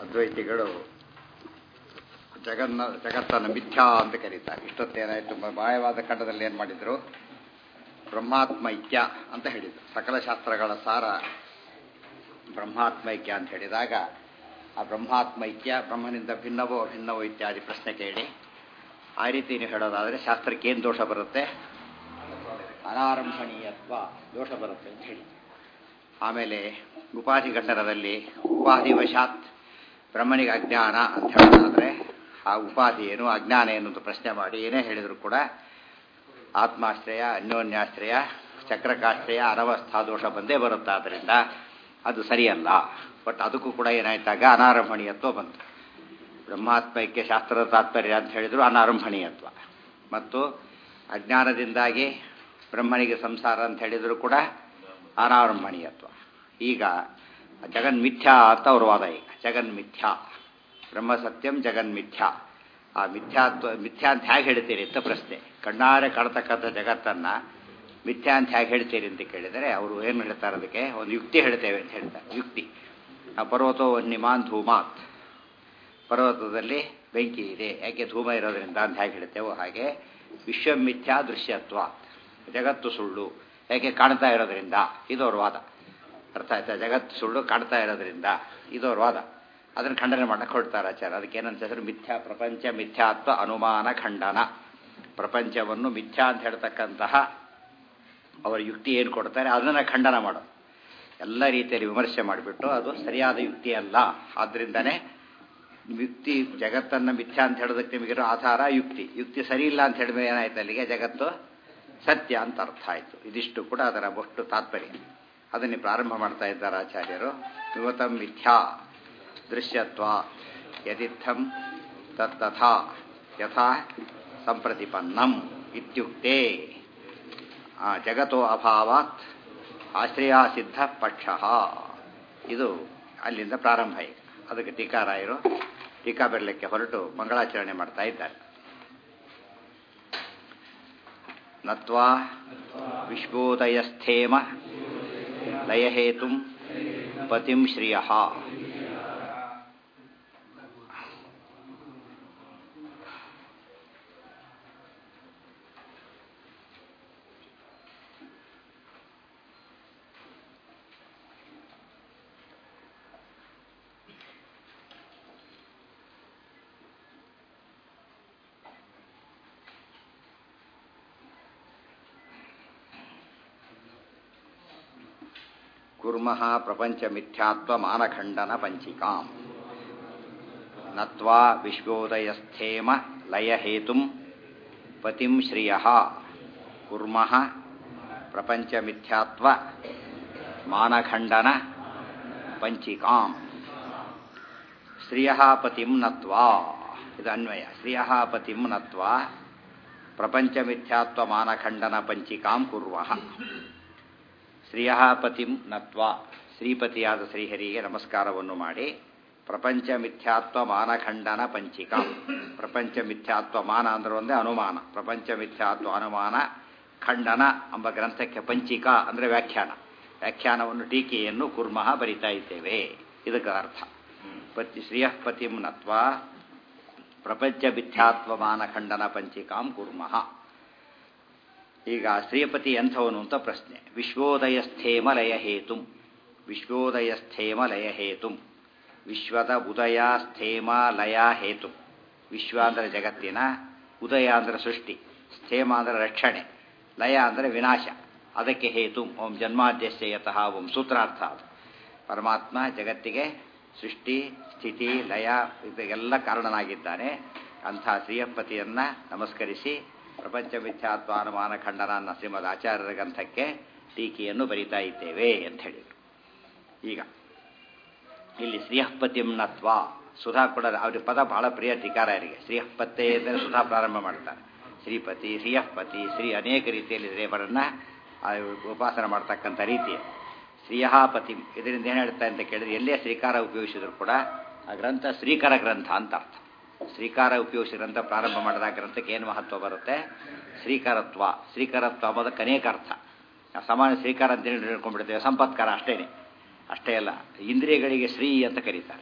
ಅದ್ವೈತಿಗಳು ಜಗತ್ತನ್ನು ಮಿಥ್ಯಾ ಅಂತ ಕರೀತಾರೆ. ಇಷ್ಟೊತ್ತೇನಾಯಿತು, ಮಾಯವಾದ ಖಂಡದಲ್ಲಿ ಏನು ಮಾಡಿದರು, ಬ್ರಹ್ಮಾತ್ಮೈಕ್ಯ ಅಂತ ಹೇಳಿದರು. ಸಕಲ ಶಾಸ್ತ್ರಗಳ ಸಾರ ಬ್ರಹ್ಮಾತ್ಮೈಕ್ಯ ಅಂತ ಹೇಳಿದಾಗ ಆ ಬ್ರಹ್ಮಾತ್ಮೈಕ್ಯ ಬ್ರಹ್ಮನಿಂದ ಭಿನ್ನವೋ ಅಭಿನ್ನವೋ ಇತ್ಯಾದಿ ಪ್ರಶ್ನೆ ಕೇಳಿ ಆ ರೀತಿ ನೀವು ಹೇಳೋದಾದರೆ ಶಾಸ್ತ್ರಕ್ಕೆ ಏನು ದೋಷ ಬರುತ್ತೆ, ಅನಾರಂಭಣೀಯತ್ವ ದೋಷ ಬರುತ್ತೆ ಅಂತ ಹೇಳಿ. ಆಮೇಲೆ ಉಪಾಧಿ ಖಂಡನದಲ್ಲಿ ಉಪಾಧಿವಶಾತ್ ಬ್ರಹ್ಮನಿಗೆ ಅಜ್ಞಾನ ಅಂತ ಹೇಳೋದಾದರೆ ಆ ಉಪಾಧಿ ಏನು ಅಜ್ಞಾನ ಏನು ಅಂತ ಪ್ರಶ್ನೆ ಮಾಡಿ ಏನೇ ಹೇಳಿದರೂ ಕೂಡ ಆತ್ಮಾಶ್ರಯ ಅನ್ಯೋನ್ಯಾಶ್ರಯ ಚಕ್ರಕಾಶ್ರಯ ಅನವಸ್ಥಾ ದೋಷ ಬಂದೇ ಬರುತ್ತೆ. ಆದ್ದರಿಂದ ಅದು ಸರಿಯಲ್ಲ. ಬಟ್ ಅದಕ್ಕೂ ಕೂಡ ಏನಾಯ್ತಾಗ ಅನಾರಂಭಣೀಯತ್ವ ಬಂತು. ಬ್ರಹ್ಮಾತ್ಮೈಕ್ಯ ಶಾಸ್ತ್ರದ ತಾತ್ಪರ್ಯ ಅಂತ ಹೇಳಿದ್ರು ಅನಾರಂಭಣೀಯತ್ವ, ಮತ್ತು ಅಜ್ಞಾನದಿಂದಾಗಿ ಬ್ರಹ್ಮನಿಗೆ ಸಂಸಾರ ಅಂತ ಹೇಳಿದ್ರು ಕೂಡ ಅನಾರಂಭಣೀಯತ್ವ. ಈಗ ಜಗನ್ಮಿಥ್ಯಾ ಅಂತ ಅವ್ರ ವಾದ. ಈಗ ಜಗನ್ಮಿಥ್ಯಾ, ಬ್ರಹ್ಮ ಸತ್ಯಂ ಜಗನ್ಮಿಥ್ಯಾ. ಆ ಮಿಥ್ಯಾ ಅಂತ ಹೇಗೆ ಹೇಳ್ತೀರಿ ಅಂತ ಪ್ರಶ್ನೆ. ಕಣ್ಣಾರೆ ಕಾಣತಕ್ಕಂಥ ಜಗತ್ತನ್ನು ಮಿಥ್ಯಾ ಅಂತ ಹೇಗೆ ಹೇಳ್ತೀರಿ ಅಂತ ಕೇಳಿದರೆ ಅವರು ಏನು ಹೇಳ್ತಾರೆ, ಅದಕ್ಕೆ ಒಂದು ಯುಕ್ತಿ ಹೇಳ್ತೇವೆ ಅಂತ ಹೇಳ್ತಾರೆ. ಯುಕ್ತಿ, ಆ ಪರ್ವತೋ ವನ್ಯಮಾನ್ ಧೂಮಾತ್, ಪರ್ವತದಲ್ಲಿ ಬೆಂಕಿ ಇದೆ, ಯಾಕೆ ಧೂಮ ಇರೋದ್ರಿಂದ ಅಂತ ಹೇಗೆ ಹೇಳ್ತೇವೋ ಹಾಗೆ ವಿಶ್ವಮಿಥ್ಯಾ ದೃಶ್ಯತ್ವ, ಜಗತ್ತು ಸುಳ್ಳು ಯಾಕೆ ಕಾಣ್ತಾ ಇರೋದ್ರಿಂದ, ಇದವ್ರ ವಾದ. ಅರ್ಥ ಆಯ್ತಾ? ಜಗತ್ತು ಸುಳ್ಳು ಕಾಣ್ತಾ ಇರೋದ್ರಿಂದ ಇದವ್ರ ವಾದ. ಅದನ್ನು ಖಂಡನೆ ಮಾಡಕ್ಕೆ ಹೊರಡ್ತಾರೆ ಆಚಾರ. ಅದಕ್ಕೆ ಏನಂತ ಹೆಸರು, ಮಿಥ್ಯಾ ಪ್ರಪಂಚ ಮಿಥ್ಯಾತ್ವ ಅನುಮಾನ ಖಂಡನ. ಪ್ರಪಂಚವನ್ನು ಮಿಥ್ಯಾ ಅಂತ ಹೇಳ್ತಕ್ಕಂತಹ ಅವರ ಯುಕ್ತಿ ಏನು ಕೊಡ್ತಾರೆ ಅದನ್ನು ಖಂಡನ ಮಾಡೋದು. ಎಲ್ಲ ರೀತಿಯಲ್ಲಿ ವಿಮರ್ಶೆ ಮಾಡಿಬಿಟ್ಟು ಅದು ಸರಿಯಾದ ಯುಕ್ತಿ ಅಲ್ಲ. ಆದ್ದರಿಂದನೇ ಯುಕ್ತಿ ಜಗತ್ತನ್ನು ಮಿಥ್ಯಾ ಅಂತ ಹೇಳೋದಕ್ಕೆ ನಿಮಗಿರೋ ಆಧಾರ ಯುಕ್ತಿ. ಯುಕ್ತಿ ಸರಿ ಇಲ್ಲ ಅಂತ ಹೇಳಿದ್ರೆ ಏನಾಯ್ತು, ಅಲ್ಲಿಗೆ ಜಗತ್ತು ಸತ್ಯ ಅಂತ ಅರ್ಥ ಆಯಿತು. ಇದಿಷ್ಟು ಕೂಡ ಅದರ ಒಟ್ಟು ತಾತ್ಪರ್ಯ. ಅದನ್ನೇ ಪ್ರಾರಂಭ ಮಾಡ್ತಾ ಇದ್ದಾರೆ ಆಚಾರ್ಯರು. ವಿವತಂ ಮಿಥ್ಯಾ ದೃಶ್ಯತ್ವ ಯದಿತ್ಥಂ ತತ್ತಥಾ ಯಥಾ ಸಂಪ್ರತಿಪನ್ನಂ ಇತ್ಯುಕ್ತೆ ಜಗತೋ ಅಭಾವಾತ್ ಆಶ್ರಯಾಸಿದ್ಧ ಪಕ್ಷ. ಇದು ಅಲ್ಲಿಂದ ಪ್ರಾರಂಭ. ಈಗ ಅದಕ್ಕೆ ಟೀಕಾರಾಯರು ಟೀಕಾ ಬರಲಿಕ್ಕೆ ಹೊರಟು ಮಂಗಳಾಚರಣೆ ಮಾಡ್ತಾ ಇದ್ದಾರೆ. ನತ್ವಾ ವಿಶ್ವೋದಯಸ್ಥೇಮ ಲಯಹೇತುಂ ಪತಿಂ ಶ್ರಿಯಃ. ಕುರ್ಮಃ ಪ್ರಪಂಚ ಮಿಥ್ಯಾತ್ವ ಮಾನಖಂಡನ ಪಂಚಿಕಾಂ. ನತ್ವಾ ವಿಶ್ವೋದಯಸ್ಥೇಮ ಲಯಹೇತುಂ ಪತಿಂ ಶ್ರಿಯಃ. ಕುರ್ಮಃ ಪ್ರಪಂಚ ಮಿಥ್ಯಾತ್ವ ಮಾನಖಂಡನ ಪಂಚಿಕಾಂ. ಶ್ರಿಯಃ ಪತಿಂ ನತ್ವಾ, ಇದು ಅನ್ವಯ. ಶ್ರಿಯಃ ಪತಿಂ ನತ್ವಾ ಪ್ರಪಂಚ ಮಿಥ್ಯಾತ್ವ ಮಾನಖಂಡನ ಪಂಚಿಕಾಂ ಕುರ್ವಃ. ಶ್ರಿಯಃ ಪತಿಂ ನತ್ವಾ, ಶ್ರೀಪತಿಯಾದ ಶ್ರೀಹರಿಗೆ ನಮಸ್ಕಾರವನ್ನು ಮಾಡಿ ಪ್ರಪಂಚ ಮಿಥ್ಯಾತ್ವ ಮಾನಖಂಡನ ಪಂಚಿಕಾಂ. ಪ್ರಪಂಚ ಮಿಥ್ಯಾತ್ವ ಮಾನ ಅಂದ್ರೆ ಒಂದೇ ಅನುಮಾನ. ಪ್ರಪಂಚ ಮಿಥ್ಯಾತ್ವ ಅನುಮಾನ ಖಂಡನ ಎಂಬ ಗ್ರಂಥಕ್ಕೆ ಪಂಚಿಕಾ ಅಂದರೆ ವ್ಯಾಖ್ಯಾನ. ವ್ಯಾಖ್ಯಾನವನ್ನು ಟೀಕೆಯನ್ನು ಕುರ್ಮಃ ಬರಿತಾ ಇದ್ದೇವೆ. ಇದಕ್ಕೆ ಅರ್ಥ ಶ್ರಿಯಃ ಪತಿಂ ನತ್ವಾ ಪ್ರಪಂಚ ಮಿಥ್ಯಾತ್ವ ಮಾನಖಂಡನ ಪಂಚಿಕಾಂ ಕುರ್ಮಃ. ಈಗ ಶ್ರೀಪತಿ ಎಂಥವನು ಅಂತ ಪ್ರಶ್ನೆ. ವಿಶ್ವೋದಯಸ್ಥೇಮ ಲಯಹೇತುಂ. ವಿಶ್ವೋದಯಸ್ಥೇಮ ಲಯಹೇತುಂ, ವಿಶ್ವದ ಉದಯ ಸ್ಥೇಮ ಲಯ ಹೇತು. ವಿಶ್ವ ಅಂದರೆ ಜಗತ್ತಿನ, ಉದಯ ಅಂದರೆ ಸೃಷ್ಟಿ, ಸ್ಥೇಮ ಅಂದರೆ ರಕ್ಷಣೆ, ಲಯ ಅಂದರೆ ವಿನಾಶ. ಅದಕ್ಕೆ ಹೇತು ಓಂ ಜನ್ಮಾದ್ಯಸ್ಯ ಯತಃ ಓಂ ಸೂತ್ರಾರ್ಥ. ಪರಮಾತ್ಮ ಜಗತ್ತಿಗೆ ಸೃಷ್ಟಿ ಸ್ಥಿತಿ ಲಯ ಇದೆಲ್ಲ ಕಾರಣನಾಗಿದ್ದಾನೆ. ಅಂಥ ಶ್ರೀಯಪತಿಯನ್ನು ನಮಸ್ಕರಿಸಿ ಪ್ರಪಂಚ ಮಿಥ್ಯಾತ್ವ ಅನುಮಾನ ಖಂಡನ ಅನ್ನೋ ಶ್ರೀಮದ್ ಆಚಾರ್ಯರ ಗ್ರಂಥಕ್ಕೆ ಟೀಕೆಯನ್ನು ಬರಿತಾ ಇದ್ದೇವೆ ಅಂತ ಹೇಳಿದರು. ಈಗ ಇಲ್ಲಿ ಶ್ರೀಯಪತಿಂ ನತ್ವ ಸುಧಾ ಕೂಡ ಅವ್ರಿಗೆ ಪದ ಬಹಳ ಪ್ರಿಯ ಟೀಕಾರಾಯರಿಗೆ. ಶ್ರೀಯಪತ್ತೆ ಅಂದರೆ ಸುಧಾ ಪ್ರಾರಂಭ ಮಾಡ್ತಾರೆ. ಶ್ರೀಪತಿ ಶ್ರೀಯಪತಿ ಶ್ರೀ ಅನೇಕ ರೀತಿಯಲ್ಲಿ ದೇವರನ್ನು ಉಪಾಸನೆ ಮಾಡ್ತಕ್ಕಂಥ ರೀತಿ. ಶ್ರೀಯಃ ಪತಿಂ ಇದರಿಂದ ಏನು ಹೇಳ್ತಾ ಅಂತ ಕೇಳಿದ್ರೆ, ಎಲ್ಲೇ ಶ್ರೀಕಾರ ಉಪಯೋಗಿಸಿದ್ರು ಕೂಡ ಆ ಗ್ರಂಥ ಶ್ರೀಕರ ಗ್ರಂಥ ಅಂತ ಅರ್ಥ. ಶ್ರೀಕಾರ ಉಪಯೋಗಿಸಿ ಗ್ರಂಥ ಪ್ರಾರಂಭ ಮಾಡಿದ ಗ್ರಂಥಕ್ಕೆ ಏನು ಮಹತ್ವ ಬರುತ್ತೆ, ಶ್ರೀಕರತ್ವ. ಶ್ರೀಕರತ್ವ ಅನ್ನೋದಕ್ಕೆ ಅನೇಕ ಅರ್ಥ. ಸಾಮಾನ್ಯ ಶ್ರೀಕಾರ ಅಂತ ಹೇಳಿ ಹೇಳ್ಕೊಂಡ್ಬಿಡ್ತೇವೆ, ಸಂಪತ್ಕಾರ ಅಷ್ಟೇ ಅಲ್ಲ. ಇಂದ್ರಿಯಗಳಿಗೆ ಶ್ರೀ ಅಂತ ಕರೀತಾರೆ.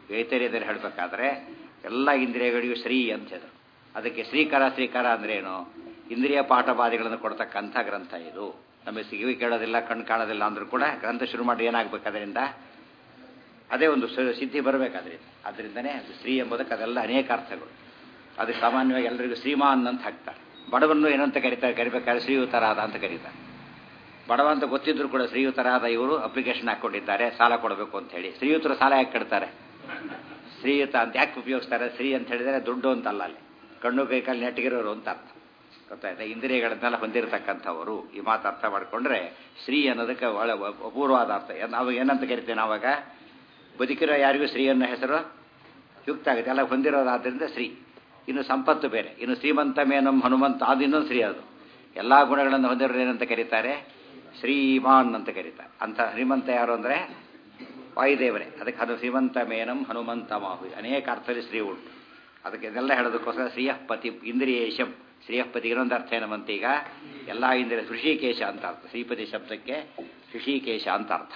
ಐತರ್ಯದಲ್ಲಿ ಹೇಳಬೇಕಾದ್ರೆ ಎಲ್ಲ ಇಂದ್ರಿಯಗಳಿಗೂ ಶ್ರೀ ಅಂತ ಹೇಳಿದ್ರು. ಅದಕ್ಕೆ ಶ್ರೀಕಾರ ಅಂದ್ರೆ ಏನು? ಇಂದ್ರಿಯ ಪಾಠವಾದಿಗಳನ್ನು ಕೊಡ್ತಕ್ಕಂಥ ಗ್ರಂಥ ಇದು. ನಮಗೆ ಸಿಗಿ ಕೇಳೋದಿಲ್ಲ, ಕಣ್ಣು ಕಾಣೋದಿಲ್ಲ ಅಂದ್ರೂ ಕೂಡ ಗ್ರಂಥ ಶುರು ಮಾಡಿ ಏನಾಗಬೇಕು? ಅದರಿಂದ ಅದೇ ಒಂದು ಸಿದ್ಧಿ ಬರಬೇಕಾದ್ರಿಂದ. ಅದರಿಂದನೇ ಅದು ಶ್ರೀ ಎಂಬುದಕ್ಕೆ ಅದೆಲ್ಲ ಅನೇಕ ಅರ್ಥಗಳು. ಅದು ಸಾಮಾನ್ಯವಾಗಿ ಎಲ್ಲರಿಗೂ ಶ್ರೀಮಾನ್ ಅಂತ ಹಾಕ್ತಾರೆ. ಬಡವನ್ನು ಏನಂತ ಕರಿಬೇಕಾದ್ರೆ ಶ್ರೀಯುತರಾದ ಅಂತ ಕರೀತಾರೆ. ಬಡವ ಅಂತ ಗೊತ್ತಿದ್ರು ಕೂಡ ಶ್ರೀಯುತರಾದ ಇವರು ಅಪ್ಲಿಕೇಶನ್ ಹಾಕ್ಕೊಂಡಿದ್ದಾರೆ ಸಾಲ ಕೊಡಬೇಕು ಅಂತ ಹೇಳಿ. ಶ್ರೀಯುತರ ಸಾಲ ಯಾಕೆ ಕಟ್ತಾರೆ? ಶ್ರೀಯುತ ಅಂತ ಯಾಕೆ ಉಪಯೋಗಿಸ್ತಾರೆ? ಶ್ರೀ ಅಂತ ಹೇಳಿದರೆ ದುಡ್ಡು ಅಂತಲ್ಲ, ಅಲ್ಲಿ ಕಣ್ಣು ಕೈ ಕಾಲು ನೆಟ್ಟಗಿರೋರು ಅಂತ ಅರ್ಥ. ಗೊತ್ತಾಯ್ತಾ? ಇಂದ್ರಿಯಗಳನ್ನೆಲ್ಲ ಹೊಂದಿರತಕ್ಕಂಥವರು. ಈ ಮಾತು ಅರ್ಥ ಮಾಡಿಕೊಂಡ್ರೆ ಶ್ರೀ ಅನ್ನೋದಕ್ಕೆ ಒಳ್ಳೆ ಅಪೂರ್ವವಾದ ಅರ್ಥ. ನಾವು ಏನಂತ ಕರಿತೇವೆ? ನಾವಾಗ ಬದುಕಿರೋ ಯಾರಿಗೂ ಶ್ರೀ ಅನ್ನೋ ಹೆಸರು ಯುಕ್ತ ಆಗುತ್ತೆ, ಎಲ್ಲ ಹೊಂದಿರೋದಾದ್ರಿಂದ ಶ್ರೀ. ಇನ್ನು ಸಂಪತ್ತು ಬೇರೆ, ಇನ್ನು ಶ್ರೀಮಂತ ಮೇನಂ ಹನುಮಂತ, ಅದು ಇನ್ನೊಂದು ಶ್ರೀ. ಅದು ಎಲ್ಲ ಗುಣಗಳನ್ನು ಹೊಂದಿರೋರು ಏನಂತ ಕರೀತಾರೆ? ಶ್ರೀಮಾನ್ ಅಂತ ಕರೀತಾರೆ. ಅಂತ ಶ್ರೀಮಂತ ಯಾರು ಅಂದರೆ ವಾಯುದೇವರೇ. ಅದಕ್ಕೆ ಅದು ಶ್ರೀಮಂತ ಮೇನಂ ಹನುಮಂತ ಮಾಹು, ಅನೇಕ ಅರ್ಥದಲ್ಲಿ ಶ್ರೀ ಉಂಟು. ಅದಕ್ಕೆ ಇದೆಲ್ಲ ಹೇಳೋದಕ್ಕೋಸ್ಕರ ಶ್ರೀಯಃಪತಿ ಇಂದ್ರಿಯೇಶಂ. ಶ್ರೀಯಃಪತಿ ಇನ್ನೊಂದು ಅರ್ಥ ಏನಂತ ಈಗ ಎಲ್ಲ ಇಂದ್ರಿಯ ಋಷಿಕೇಶ ಅಂತ ಅರ್ಥ. ಶ್ರೀಪತಿ ಶಬ್ದಕ್ಕೆ ಋಷಿಕೇಶ ಅಂತ ಅರ್ಥ.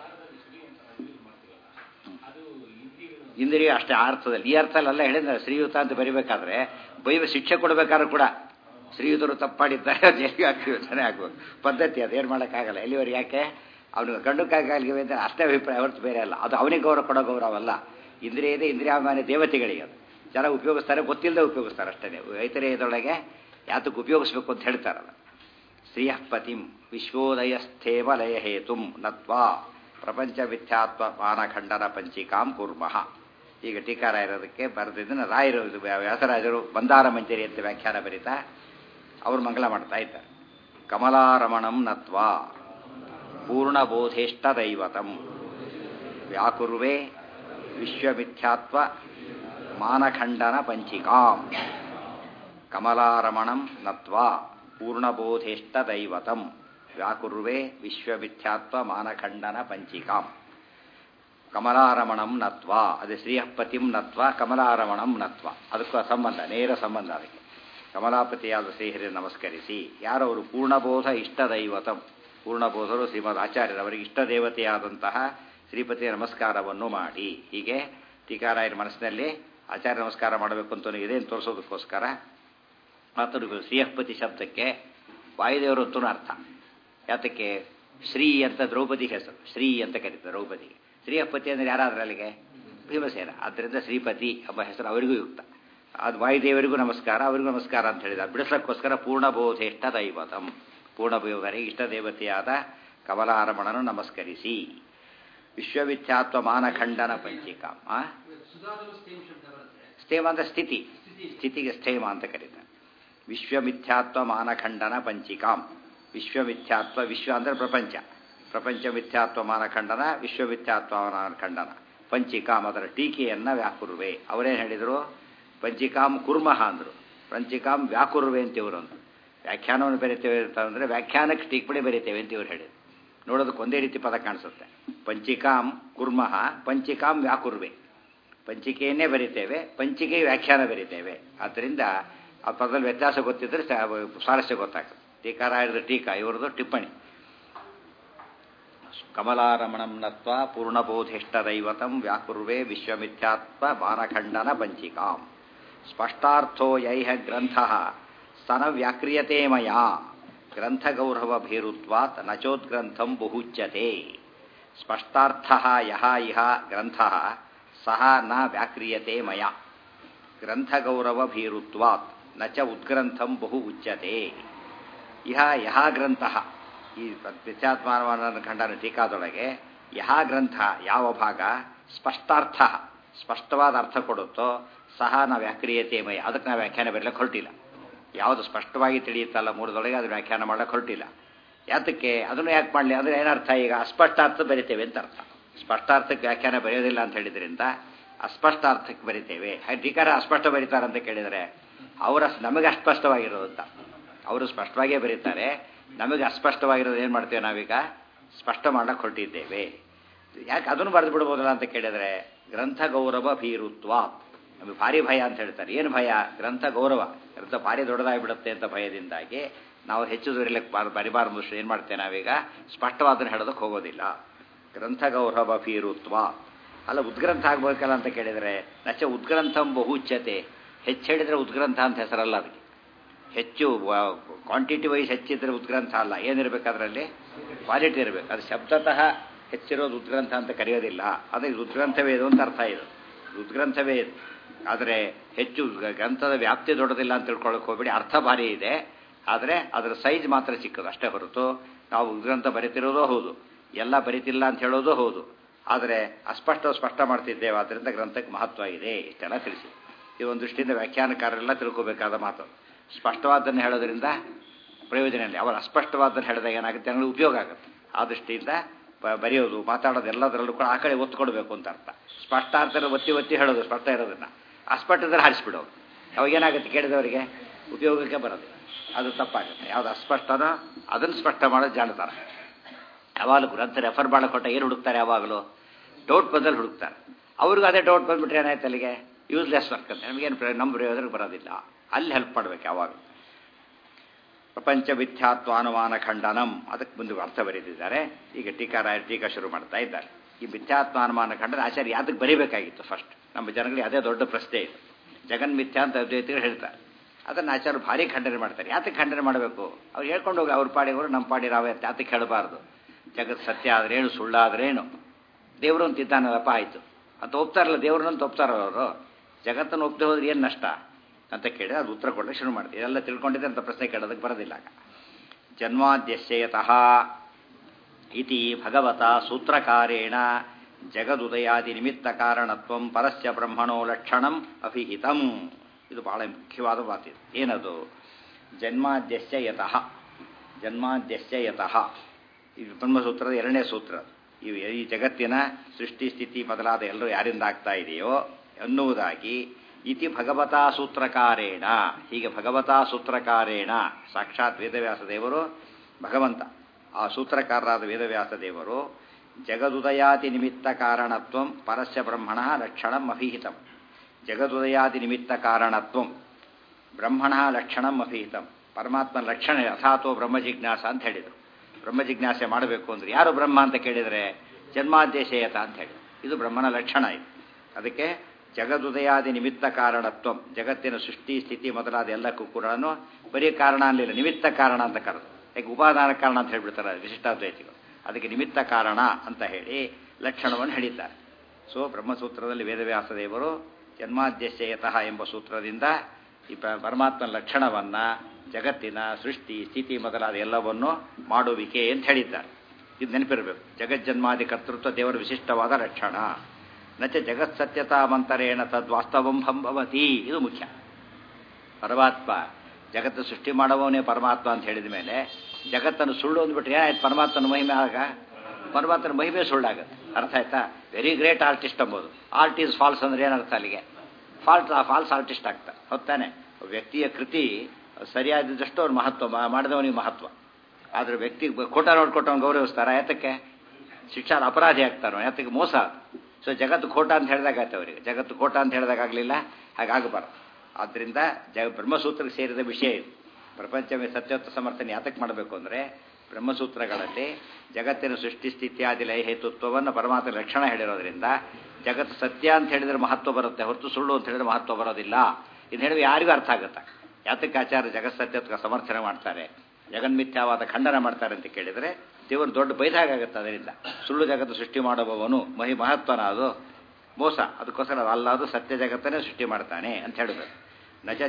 ಇಂದ್ರಿಯ ಅಷ್ಟೇ ಆ ಅರ್ಥದಲ್ಲಿ. ಈ ಅರ್ಥದಲ್ಲ ಹೇಳಿದ್ರೆ ಶ್ರೀಯುತ ಅಂತ ಬರಿಬೇಕಾದ್ರೆ ಶಿಕ್ಷೆ ಕೊಡಬೇಕಾದ್ರೂ ಕೂಡ ಶ್ರೀಯುತರು ತಪ್ಪಾಡಿದ್ದಾರೆ ಜೈಲಿಗೆ ಹಾಕ್ತಾನೆ ಆಗ್ಬೋದು ಪದ್ಧತಿ. ಅದು ಏನು ಮಾಡೋಕ್ಕಾಗಲ್ಲ. ಎಲ್ಲಿವರೆಗೆ? ಯಾಕೆ ಅವನಿಗೆ ಗಂಡುಕಾಗಲಿಗೆ ಅಂತ ಅಷ್ಟೇ ಅಭಿಪ್ರಾಯ ಹೊರತು ಬೇರೆ ಅಲ್ಲ. ಅದು ಅವನಿಗೆ ಗೌರವ ಕೊಡೋ ಗೌರವ ಅಲ್ಲ. ಇಂದ್ರಿಯ ಇದೆ, ಇಂದ್ರಿಯಾಭಿಮಾನಿ ದೇವತೆಗಳಿಗೆ ಅದು ಜನ ಉಪಯೋಗಿಸ್ತಾರೆ, ಗೊತ್ತಿಲ್ಲದೆ ಉಪಯೋಗಿಸ್ತಾರೆ ಅಷ್ಟೇ. ಐತರೇಯದೊಳಗೆ ಯಾತಕ್ಕೆ ಉಪಯೋಗಿಸ್ಬೇಕು ಅಂತ ಹೇಳ್ತಾರಲ್ಲ. ಶ್ರೀಯಃಪತಿಂ ವಿಶ್ವೋದಯಸ್ಥೇವ ಲಯ ಹೇತುಂ ನತ್ವಾ ಪ್ರಪಂಚ ಮಿಥ್ಯಾತ್ವ ಮಾನಖಂಡನ ಪಂಚಿಕಾಂ ಕುರ್ಮಃ. ಈಗ ಟೀಕಾರಾಯರೋದಕ್ಕೆ ಬರೆದಿದ್ದನ್ನು ರಾಯರು ವ್ಯಾಸರಾಜರು ಬಂದಾರ ಮಂಜರಿ ಅಂತ ವ್ಯಾಖ್ಯಾನ ಬರೀತಾ ಅವರು ಮಂಗಲ ಮಾಡ್ತಾ ಇದ್ದಾರೆ. ಕಮಲಾರಮಣಂ ನತ್ವಾ ಪೂರ್ಣಬೋಧೇಷ್ಟ ದೈವತಂ ವ್ಯಾಕುರ್ವೆ ವಿಶ್ವಮಿಥ್ಯಾತ್ವ ಮಾನಖಂಡನ ಪಂಚಿಕಾಂ. ಕಮಲಾರಮಣಂ ನತ್ವಾ ಪೂರ್ಣಬೋಧೇಷ್ಟ ದೈವತಂ ವ್ಯಾಕುರ್ವೆ ವಿಶ್ವಮಿಥ್ಯಾತ್ವ ಮಾನಖಂಡನ ಪಂಚಿಕಾಂ. ಕಮಲಾರಮಣಂ ನತ್ವ, ಅದು ಶ್ರೀಯಃಪತಿಂ ನತ್ವ ಕಮಲಾರಮಣಂ ನತ್ವ. ಅದಕ್ಕೂ ಸಂಬಂಧ, ನೇರ ಸಂಬಂಧ. ಅದಕ್ಕೆ ಕಮಲಾಪತಿಯಾದ ಶ್ರೀಹರಿಯನ್ನು ನಮಸ್ಕರಿಸಿ. ಯಾರವರು? ಪೂರ್ಣಬೋಧ ಇಷ್ಟ ದೈವತಂ. ಪೂರ್ಣಬೋಧರು ಶ್ರೀಮದ್ ಆಚಾರ್ಯರವರಿಗೆ ಇಷ್ಟ ದೇವತೆಯಾದಂತಹ ಶ್ರೀಪತಿಯ ನಮಸ್ಕಾರವನ್ನು ಮಾಡಿ. ಹೀಗೆ ಟೀಕಾರಾಯರ ಮನಸ್ಸಿನಲ್ಲಿ ಆಚಾರ್ಯ ನಮಸ್ಕಾರ ಮಾಡಬೇಕು ಅಂತ ಇದೇನು ತೋರಿಸೋದಕ್ಕೋಸ್ಕರ ಮಾತನು ಶ್ರೀಯಃಪತಿ ಶಬ್ದಕ್ಕೆ ವಾಯುದೇವರು ಅಂತೂ ಅರ್ಥ. ಯಾತಕ್ಕೆ? ಶ್ರೀ ಅಂತ ದ್ರೌಪದಿ ಹೆಸರು, ಶ್ರೀ ಅಂತ ಕರೀತಾರೆ ದ್ರೌಪದಿಗೆ. ಶ್ರೀಯಃಪತಿ ಅಂದರೆ ಯಾರಾದ್ರೆ ಅಲ್ಲಿಗೆ? ಭೀಮಸೇನ. ಆದ್ದರಿಂದ ಶ್ರೀಪತಿ ಎಂಬ ಹೆಸರು ಅವರಿಗೂ ಯುಕ್ತ. ಅದು ವಾಯುದೇವರಿಗೂ ನಮಸ್ಕಾರ, ಅವರಿಗೂ ನಮಸ್ಕಾರ ಅಂತ ಹೇಳಿದ ಬಿಡಿಸೋಕ್ಕೋಸ್ಕರ ಪೂರ್ಣಬೋಧೇಷ್ಟ ದೈವತಂ. ಪೂರ್ಣಬೋಧರಿಗೆ ಇಷ್ಟ ದೇವತೆಯಾದ ಕಮಲಾರಮಣನು ನಮಸ್ಕರಿಸಿ. ವಿಶ್ವಮಿಥ್ಯಾತ್ವ ಮಾನಖಂಡನ ಪಂಚಿಕಾಂ. ಸ್ಥೇಮ ಅಂದ್ರೆ ಸ್ಥಿತಿ, ಸ್ಥಿತಿಗೆ ಸ್ಥೇಮ ಅಂತ ಕರೀತಾರೆ. ವಿಶ್ವಮಿಥ್ಯಾತ್ವ ಮಾನಖಂಡನ ಪಂಚಿಕಾಂ. ವಿಶ್ವಮಿಥ್ಯಾತ್ವ, ವಿಶ್ವ ಅಂದರೆ ಪ್ರಪಂಚ, ಪ್ರಪಂಚ ಮಿಥ್ಯಾತ್ವ ಮಾನಖಂಡನ, ವಿಶ್ವಮಿಥ್ಯಾತ್ವ ಮಾನಖಂಡನ ಪಂಚಿಕಾಂ. ಅದರ ಟೀಕೆಯನ್ನು ವ್ಯಾಕುರ್ವೆ. ಅವರೇನು ಹೇಳಿದರು? ಪಂಚಿಕಾಂ ಕುರ್ಮಃ ಅಂದರು. ಪಂಚಿಕಾಂ ವ್ಯಾಕುರ್ವೆ ಅಂತ ಇವರು ಅಂದರು. ವ್ಯಾಖ್ಯಾನವನ್ನು ಬರೀತೇವೆ ಅಂತಂದರೆ ವ್ಯಾಖ್ಯಾನಕ್ಕೆ ಟೀಪ್ಪಣಿ ಬರೀತೇವೆ ಅಂತ ಇವ್ರು ಹೇಳಿದರು. ನೋಡೋದಕ್ಕೆ ಒಂದೇ ರೀತಿ ಪದ ಕಾಣಿಸುತ್ತೆ. ಪಂಚಿಕಾಂ ಕುರ್ಮಃ, ಪಂಚಿಕಾಂ ವ್ಯಾಕುರ್ವೆ. ಪಂಚಿಕೆಯನ್ನೇ ಬರೀತೇವೆ, ಪಂಚಿಕೆ ವ್ಯಾಖ್ಯಾನ ಬರೀತೇವೆ. ಆದ್ದರಿಂದ ಆ ಪದದಲ್ಲಿ ವ್ಯತ್ಯಾಸ ಗೊತ್ತಿದ್ದರೆ ಸ್ವಾರಸ್ಯ ಗೊತ್ತಾಗ್ತದೆ. ಟೀಕಾರಾಯರದ ಟೀಕಾ, ಇವರದು ಟಿಪ್ಪಣಿ. ಕಮಲಾರಮಣಂ ನತ್ವ ಪೂರ್ಣಬೋಧಿಷ್ಟ ದೈವತಂ ವ್ಯಾಕುರ್ವೆ ವಿಶ್ವಮಿಥ್ಯಾತ್ವ ಮಾನಖಂಡನ ಪಂಚಿಕಾಂ. ಸ್ಪಷ್ಟಾರ್ಥೋ ಯೈಹ ಗ್ರಂಥ ಸ್ತನ ವ್ಯಾಕ್ರಿಯತೆ ಮಯಾ ಗ್ರಂಥಗೌರವ ಭೇರುತ್ವಾತ್ ನಚೋದ್ಗ್ರಂಥಂ ಬಹುಚ್ಯತೆ. ಸ್ಪಷ್ಟಾರ್ಥ ಯಹ ಇಹ ಗ್ರಂಥ ಸಹ ನ ವ್ಯಾಕ್ರಿಯತೆ ಮಯಾ ಗ್ರಂಥಗೌರವ ಭೀರುತ್ವಾತ್ ನ ಚ ಉದ್ಗ್ರಂಥಂ ಬಹು ಉಚ್ಯತೆ. ಇಹ ಯಹ ಗ್ರಂಥ, ಈ ಮಿಥ್ಯಾತ್ಮಾನ ಖಂಡನ ಟೀಕಾದೊಳಗೆ ಯಹ ಗ್ರಂಥ ಯಾವ ಭಾಗ ಸ್ಪಷ್ಟಾರ್ಥ ಸ್ಪಷ್ಟವಾದ ಅರ್ಥ ಕೊಡುತ್ತೋ ಸಹ ನಾವು ವ್ಯಾಕ್ರಿಯತೆ ಮಯ, ಅದಕ್ಕೆ ನಾವು ವ್ಯಾಖ್ಯಾನ ಬರಲಿಕ್ಕೆ ಹೊರಟಿಲ್ಲ. ಯಾವುದು ಸ್ಪಷ್ಟವಾಗಿ ತಿಳಿಯುತ್ತಲ್ಲ ಮೂಲದೊಳಗೆ ಅದು ವ್ಯಾಖ್ಯಾನ ಮಾಡಕ್ಕೆ ಹೊರಟಿಲ್ಲ. ಯಾತಕ್ಕೆ? ಅದನ್ನು ಯಾಕೆ ಮಾಡಲಿ ಅಂದರೆ ಏನರ್ಥ? ಈಗ ಅಸ್ಪಷ್ಟಾರ್ಥ ಬರಿತೇವೆ ಅಂತ ಅರ್ಥ. ಸ್ಪಷ್ಟಾರ್ಥಕ್ಕೆ ವ್ಯಾಖ್ಯಾನ ಬರೆಯೋದಿಲ್ಲ ಅಂತ ಹೇಳಿದ್ರಿಂದ ಅಸ್ಪಷ್ಟಾರ್ಥಕ್ಕೆ ಬರಿತೇವೆ. ಟೀಕಾರ ಅಸ್ಪಷ್ಟ ಬರೀತಾರೆ ಅಂತ ಕೇಳಿದರೆ ಅವರ ನಮಗೆ ಅಸ್ಪಷ್ಟವಾಗಿರೋದು ಅಂತ. ಅವರು ಸ್ಪಷ್ಟವಾಗಿಯೇ ಬರೀತಾರೆ, ನಮಗೆ ಅಸ್ಪಷ್ಟವಾಗಿರೋದು ಏನು ಮಾಡ್ತೇವೆ ನಾವೀಗ? ಸ್ಪಷ್ಟ ಮಾಡಕ್ಕೆ ಹೊರಟಿದ್ದೇವೆ. ಯಾಕೆ ಅದನ್ನು ಬರೆದು ಬಿಡ್ಬೋದಲ್ಲ ಅಂತ ಕೇಳಿದರೆ ಗ್ರಂಥ ಗೌರವ ಭೀರುತ್ವ. ನಮಗೆ ಭಾರಿ ಭಯ ಅಂತ ಹೇಳ್ತಾರೆ. ಏನು ಭಯ? ಗ್ರಂಥ ಗೌರವ, ಗ್ರಂಥ ಭಾರಿ ದೊಡ್ಡದಾಗಿಬಿಡುತ್ತೆ ಅಂತ ಭಯದಿಂದಾಗಿ ನಾವು ಹೆಚ್ಚು ದೊರಿಲಿಕ್ಕೆ ಬರಿಬಾರ್ದು. ಏನು ಮಾಡ್ತೇವೆ ನಾವೀಗ? ಸ್ಪಷ್ಟವಾದನ್ನು ಹೇಳೋದಕ್ಕೆ ಹೋಗೋದಿಲ್ಲ. ಗ್ರಂಥ ಗೌರವ ಭೀರುತ್ವ ಅಲ್ಲ ಉದ್ಗ್ರಂಥ ಆಗ್ಬೇಕಲ್ಲ ಅಂತ ಕೇಳಿದರೆ ನಚ ಉದ್ಗ್ರಂಥಂ ಬಹುಚ್ಯತೆ, ಹೆಚ್ಚು ಹೇಳಿದರೆ ಉದ್ಗ್ರಂಥ ಅಂತ ಹೆಸರಲ್ಲ ಅದಕ್ಕೆ. ಹೆಚ್ಚು ಕ್ವಾಂಟಿಟಿ ವೈಸ್ ಹೆಚ್ಚಿದ್ರೆ ಉದ್ಗ್ರಂಥ ಅಲ್ಲ. ಏನಿರಬೇಕು ಅದರಲ್ಲಿ? ಕ್ವಾಲಿಟಿ ಇರಬೇಕು. ಅದು ಶಬ್ದತಃ ಹೆಚ್ಚಿರೋದು ಉದ್ಗ್ರಂಥ ಅಂತ ಕರೆಯೋದಿಲ್ಲ. ಅದೇ ಉದ್ಗ್ರಂಥವೇ ಇದು ಅಂತ ಅರ್ಥ. ಇದು ಉದ್ಗ್ರಂಥವೇ ಇದು. ಆದರೆ ಹೆಚ್ಚು ಗ್ರಂಥದ ವ್ಯಾಪ್ತಿ ದೊಡ್ಡದಿಲ್ಲ ಅಂತ ತಿಳ್ಕೊಳ್ಳೋಕೆ ಹೋಗ್ಬೇಡಿ. ಅರ್ಥ ಭಾರಿ ಇದೆ, ಆದರೆ ಅದರ ಸೈಜ್ ಮಾತ್ರ ಚಿಕ್ಕದು ಅಷ್ಟೇ ಹೊರತು ನಾವು ಉದ್ಗ್ರಂಥ ಬರಿತಿರೋದು ಹೌದು, ಎಲ್ಲ ಬರಿತಿಲ್ಲ ಅಂತ ಹೇಳೋದು ಹೌದು. ಆದರೆ ಸ್ಪಷ್ಟ ಮಾಡ್ತಿದ್ದೇವೆ, ಆದ್ದರಿಂದ ಗ್ರಂಥಕ್ಕೆ ಮಹತ್ವ ಇದೆ. ಇಷ್ಟೆಲ್ಲ ತಿಳಿಸಿ ಈ ಒಂದು ದೃಷ್ಟಿಯಿಂದ ವ್ಯಾಖ್ಯಾನಕಾರರೆಲ್ಲ ತಿಳ್ಕೋಬೇಕಾದ ಮಾತು. ಸ್ಪಷ್ಟವಾದನ್ನು ಹೇಳೋದ್ರಿಂದ ಪ್ರಯೋಜನ ಇಲ್ಲ. ಅವರು ಅಸ್ಪಷ್ಟವಾದನ್ನು ಹೇಳಿದಾಗ ಏನಾಗುತ್ತೆ ಅನ್ನೋದು ಉಪಯೋಗ ಆಗುತ್ತೆ. ಆ ದೃಷ್ಟಿಯಿಂದ ಬರೆಯೋದು ಮಾತಾಡೋದು ಎಲ್ಲದರಲ್ಲೂ ಕೂಡ ಆ ಕಡೆ ಒತ್ತು ಕೊಡಬೇಕು ಅಂತ ಅರ್ಥ. ಸ್ಪಷ್ಟ ಅಂತಾರೆ ಒತ್ತಿ ಹೇಳೋದು ಸ್ಪಷ್ಟ ಇರೋದನ್ನು, ಅಸ್ಪಷ್ಟದಲ್ಲಿ ಹಾರಿಸ್ಬಿಡೋದು. ಅವಾಗ ಏನಾಗುತ್ತೆ ಕೇಳಿದವರಿಗೆ ಉಪಯೋಗಕ್ಕೆ ಬರೋದು, ಅದು ತಪ್ಪಾಗುತ್ತೆ. ಯಾವುದು ಅಸ್ಪಷ್ಟನೋ ಅದನ್ನು ಸ್ಪಷ್ಟ ಮಾಡೋದು ಜಾಣತಾರೆ. ಯಾವಾಗಲೂ ಗ್ರಂಥ ರೆಫರ್ ಮಾಡೋ ಕೊಟ್ಟ ಏನು ಹುಡುಕ್ತಾರೆ? ಯಾವಾಗಲೂ ಡೌಟ್ ಬಂದಲ್ಲಿ ಹುಡುಕ್ತಾರೆ. ಅವ್ರಿಗೂ ಅದೇ ಡೌಟ್ ಬಂದುಬಿಟ್ರೆ ಏನಾಯ್ತು ಅಲ್ಲಿಗೆ ಯೂಸ್ಲೆಸ್ ವರ್ಕ್ ಅಂತ ನಮಗೇನು ನಮ್ಮ ಪ್ರಯೋಜನಕ್ಕೆ ಬರೋದಿಲ್ಲ. ಅಲ್ಲಿ ಹೆಲ್ಪ್ ಮಾಡಬೇಕು ಯಾವಾಗ. ಪ್ರಪಂಚ ಮಿಥ್ಯಾತ್ವಾನುಮಾನ ಖಂಡನಂ, ಅದಕ್ಕೆ ಮುಂದೆ ಅರ್ಥ ಬರೆದಿದ್ದಾರೆ. ಈಗ ಟೀಕಾ ಶುರು ಮಾಡ್ತಾ ಇದ್ದಾರೆ. ಈ ಮಿಥ್ಯಾತ್ವಾನುಮಾನ ಖಂಡನ ಆಚಾರ್ಯ ಯಾತಕ್ಕೆ ಬರೀಬೇಕಾಗಿತ್ತು? ಫಸ್ಟ್ ನಮ್ಮ ಜನಗಳಿಗೆ ಅದೇ ದೊಡ್ಡ ಪ್ರಶ್ನೆ ಇದು. ಜಗನ್ಮಿಥ್ಯಾ ಅಂತ ಅದ್ವೈತಿಗಳು ಹೇಳ್ತಾರೆ, ಅದನ್ನು ಆಚಾರ್ಯರು ಭಾರಿ ಖಂಡನೆ ಮಾಡ್ತಾರೆ. ಯಾತಕ್ಕೆ ಖಂಡನೆ ಮಾಡಬೇಕು? ಅವ್ರು ಹೇಳ್ಕೊಂಡು ಹೋಗಿ ಅವ್ರ ಪಾಡಿಗವರು ನಮ್ಮ ಪಾಡಿ ರಾವೇ ಅಂತ ಯಾತಕ್ಕೆ ಹೇಳಬಾರ್ದು? ಜಗತ್ ಸತ್ಯ ಆದ್ರೇನು ಸುಳ್ಳಾದ್ರೇನು ದೇವರು ಅಂತ ಇದ್ದಾನಲ್ಲಪ್ಪ ಆಯಿತು ಅಂತ ಒಪ್ತಾರಲ್ಲ. ದೇವ್ರನ್ನಂತ ಒಪ್ತಾರ ಅವರು. ಜಗತ್ತನ್ನು ಒಪ್ಪದೆ ಹೋದ್ರೆ ಏನು ನಷ್ಟ ಅಂತ ಕೇಳಿ ಅದು ಉತ್ತರ ಕೊಡೋಕೆ ಶುರು ಮಾಡ್ತೀವಿ. ಇದೆಲ್ಲ ತಿಳ್ಕೊಂಡಿದ್ದೆ ಅಂತ ಪ್ರಶ್ನೆ ಕೇಳೋದಕ್ಕೆ ಬರೋದಿಲ್ಲ. ಜನ್ಮಾದ್ಯಶ್ಯಯತಃ ಇತಿ ಭಗವತ ಸೂತ್ರಕಾರೇಣ ಜಗದುದಯಾದಿ ನಿಮಿತ್ತ ಕಾರಣತ್ವಂ ಪರಸ್ಯ ಬ್ರಹ್ಮಣೋ ಲಕ್ಷಣಂ ಅಭಿಹಿತಂ. ಇದು ಬಹಳ ಮುಖ್ಯವಾದ ಮಾತಿದೆ. ಏನದು? ಜನ್ಮಾದ್ಯಶ್ಯಯತಃ ಇದು ಬ್ರಹ್ಮಸೂತ್ರದ 2ನೇ ಸೂತ್ರ. ಈ ಜಗತ್ತಿನ ಸೃಷ್ಟಿ ಸ್ಥಿತಿ ಮೊದಲಾದ ಎಲ್ಲರೂ ಯಾರಿಂದ ಆಗ್ತಾ ಇದೆಯೋ ಅನ್ನುವುದಾಗಿ ಇತಿ ಭಗವತಾ ಸೂತ್ರಕಾರೇಣ, ಹೀಗೆ ಭಗವತಾ ಸೂತ್ರಕಾರೇಣ ಸಾಕ್ಷಾತ್ ವೇದವ್ಯಾಸ ದೇವರು ಭಗವಂತ, ಆ ಸೂತ್ರಕಾರರಾದ ವೇದವ್ಯಾಸ ದೇವರು ಜಗದುದಯಾದಿ ನಿಮಿತ್ತ ಕಾರಣತ್ವಂ ಪರಸ್ಯ ಬ್ರಹ್ಮಣ ಲಕ್ಷಣಂ ಅಭಿಹಿತಂ. ಜಗದುದಯಾದಿ ನಿಮಿತ್ತ ಕಾರಣತ್ವಂ ಬ್ರಹ್ಮಣ ಲಕ್ಷಣಂ ಅಭಿಹಿತಂ. ಪರಮಾತ್ಮನ ಲಕ್ಷಣ ಅಥಾತೋ ಬ್ರಹ್ಮ ಜಿಜ್ಞಾಸ ಅಂತ ಹೇಳಿದರು. ಬ್ರಹ್ಮ ಜಿಜ್ಞಾಸೆ ಮಾಡಬೇಕು ಅಂದರೆ ಯಾರು ಬ್ರಹ್ಮ ಅಂತ ಕೇಳಿದರೆ ಜನ್ಮಾದ್ಯಶೇಯತ ಅಂತ ಹೇಳಿ, ಇದು ಬ್ರಹ್ಮನ ಲಕ್ಷಣ. ಇದು ಅದಕ್ಕೆ ಜಗದುದಯಾದಿ ನಿಮಿತ್ತ ಕಾರಣತ್ವಂ, ಜಗತ್ತಿನ ಸೃಷ್ಟಿ ಸ್ಥಿತಿ ಮೊದಲಾದ ಎಲ್ಲಕ್ಕೂ ಕೂಡ ಬರೀ ಕಾರಣ ಅನ್ನಲಿಲ್ಲ, ನಿಮಿತ್ತ ಕಾರಣ ಅಂತ ಕರೆದು. ಯಾಕೆ ಉಪಾದಾನ ಕಾರಣ ಅಂತ ಹೇಳಿಬಿಡ್ತಾರೆ ವಿಶಿಷ್ಟಾದ್ವೈತಿಗಳು. ಅದಕ್ಕೆ ನಿಮಿತ್ತ ಕಾರಣ ಅಂತ ಹೇಳಿ ಲಕ್ಷಣವನ್ನು ಹೇಳಿದ್ದಾರೆ. ಸೊ ಬ್ರಹ್ಮಸೂತ್ರದಲ್ಲಿ ವೇದವ್ಯಾಸ ದೇವರು ಜನ್ಮಾದ್ಯಶಯತಃ ಎಂಬ ಸೂತ್ರದಿಂದ ಈ ಪರಮಾತ್ಮನ ಲಕ್ಷಣವನ್ನು ಜಗತ್ತಿನ ಸೃಷ್ಟಿ ಸ್ಥಿತಿ ಮೊದಲಾದ ಎಲ್ಲವನ್ನು ಮಾಡುವಿಕೆ ಅಂತ ಹೇಳಿದ್ದಾರೆ. ಇದು ನೆನಪಿರಬೇಕು. ಜಗಜ್ಜನ್ಮಾದಿ ಕರ್ತೃತ್ವ ದೇವರ ವಿಶಿಷ್ಟವಾದ ಲಕ್ಷಣ. ನಚ ಜಗತ್ಸತ್ಯತಾಮಂತರೇಣ ತದ್ವಾಸ್ತವಂ ಭವತಿ, ಇದು ಮುಖ್ಯ. ಪರಮಾತ್ಮ ಜಗತ್ತು ಸೃಷ್ಟಿ ಮಾಡುವವನೇ ಪರಮಾತ್ಮ ಅಂತ ಹೇಳಿದ ಮೇಲೆ ಜಗತ್ತನ್ನು ಸುಳ್ಳು ಅಂದ್ಬಿಟ್ರೆ ಏನಾಯ್ತು? ಪರಮಾತ್ಮನ ಮಹಿಮೆ ಆಗ ಪರಮಾತ್ಮನ ಮಹಿಮೆ ಸುಳ್ಳಾಗುತ್ತೆ. ಅರ್ಥ ಆಯ್ತಾ? ವೆರಿ ಗ್ರೇಟ್ ಆರ್ಟಿಸ್ಟ್ ಅಂಬೋದು. ಆರ್ಟ್ ಈಸ್ ಫಾಲ್ಸ್ ಅಂದ್ರೆ ಏನರ್ಥ ಅಲ್ಲಿಗೆ? ಫಾಲ್ಸ್ ಆರ್ಟಿಸ್ಟ್ ಆಗ್ತಾರೆ. ಹೊತ್ತಾನೆ ವ್ಯಕ್ತಿಯ ಕೃತಿ ಸರಿಯಾದಷ್ಟು ಅವ್ರ ಮಹತ್ವ, ಮಾಡಿದವನಿಗೆ ಮಹತ್ವ. ಆದರೆ ವ್ಯಕ್ತಿ ಕೋಟ ನೋಡ್ಕೊಟ್ಟವನು ಗೌರವಿಸ್ತಾರ, ಯಾತಕ್ಕೆ? ಶಿಕ್ಷಾರ ಅಪರಾಧಿ ಆಗ್ತಾರೋ, ಯಾತಕ್ಕೆ? ಮೋಸ. ಸೊ ಜಗತ್ತು ಖೋಟ ಅಂತ ಹೇಳಿದಾಗ ಆಯ್ತು ಅವರಿಗೆ. ಜಗತ್ತು ಖೋಟ ಅಂತ ಹೇಳಿದಾಗಲಿಲ್ಲ, ಹಾಗಾಗಬಾರ್ದು. ಆದ್ದರಿಂದ ಬ್ರಹ್ಮಸೂತ್ರಕ್ಕೆ ಸೇರಿದ ವಿಷಯ ಇದು. ಪ್ರಪಂಚವೇ ಸತ್ಯತ್ವ ಸಮರ್ಥನೆ ಯಾತಕ್ಕೆ ಮಾಡಬೇಕು ಅಂದರೆ ಬ್ರಹ್ಮಸೂತ್ರಗಳಲ್ಲಿ ಜಗತ್ತಿನ ಸೃಷ್ಟಿ ಸ್ಥಿತಿಯಾದಿ ಲಯ ಹೇತುತ್ವವನ್ನು ಪರಮಾತ್ಮ ಲಕ್ಷಣ ಹೇಳಿರೋದ್ರಿಂದ ಜಗತ್ತು ಸತ್ಯ ಅಂತ ಹೇಳಿದರೆ ಮಹತ್ವ ಬರುತ್ತೆ, ಹೊರತು ಸುಳ್ಳು ಅಂತ ಹೇಳಿದ್ರೆ ಮಹತ್ವ ಬರೋದಿಲ್ಲ. ಇದು ಹೇಳಿದ್ರೆ ಯಾರಿಗೂ ಅರ್ಥ ಆಗುತ್ತೆ. ಯಾತಕ್ಕೆ ಆಚಾರ್ಯ ಜಗತ್ ಸತ್ಯತ್ವ ಸಮರ್ಥನೆ ಮಾಡ್ತಾರೆ, ಜಗನ್ಮಿಥ್ಯಾವಾದ ಖಂಡನ ಮಾಡ್ತಾರೆ ಅಂತ ಕೇಳಿದರೆ ದೇವರು ದೊಡ್ಡ ಬೈದಾಗುತ್ತೆ. ಅದರಿಂದ ಸುಳ್ಳು ಜಗತ್ತು ಸೃಷ್ಟಿ ಮಾಡುವವನು ಮಹತ್ವನ ಅದು ಮೋಸ. ಅದಕ್ಕೋಸ್ಕರ ಅಲ್ಲ, ಅದು ಸತ್ಯ ಜಗತ್ತನ್ನೇ ಸೃಷ್ಟಿ ಮಾಡ್ತಾನೆ ಅಂತ ಹೇಳಬೇಕು. ನಜ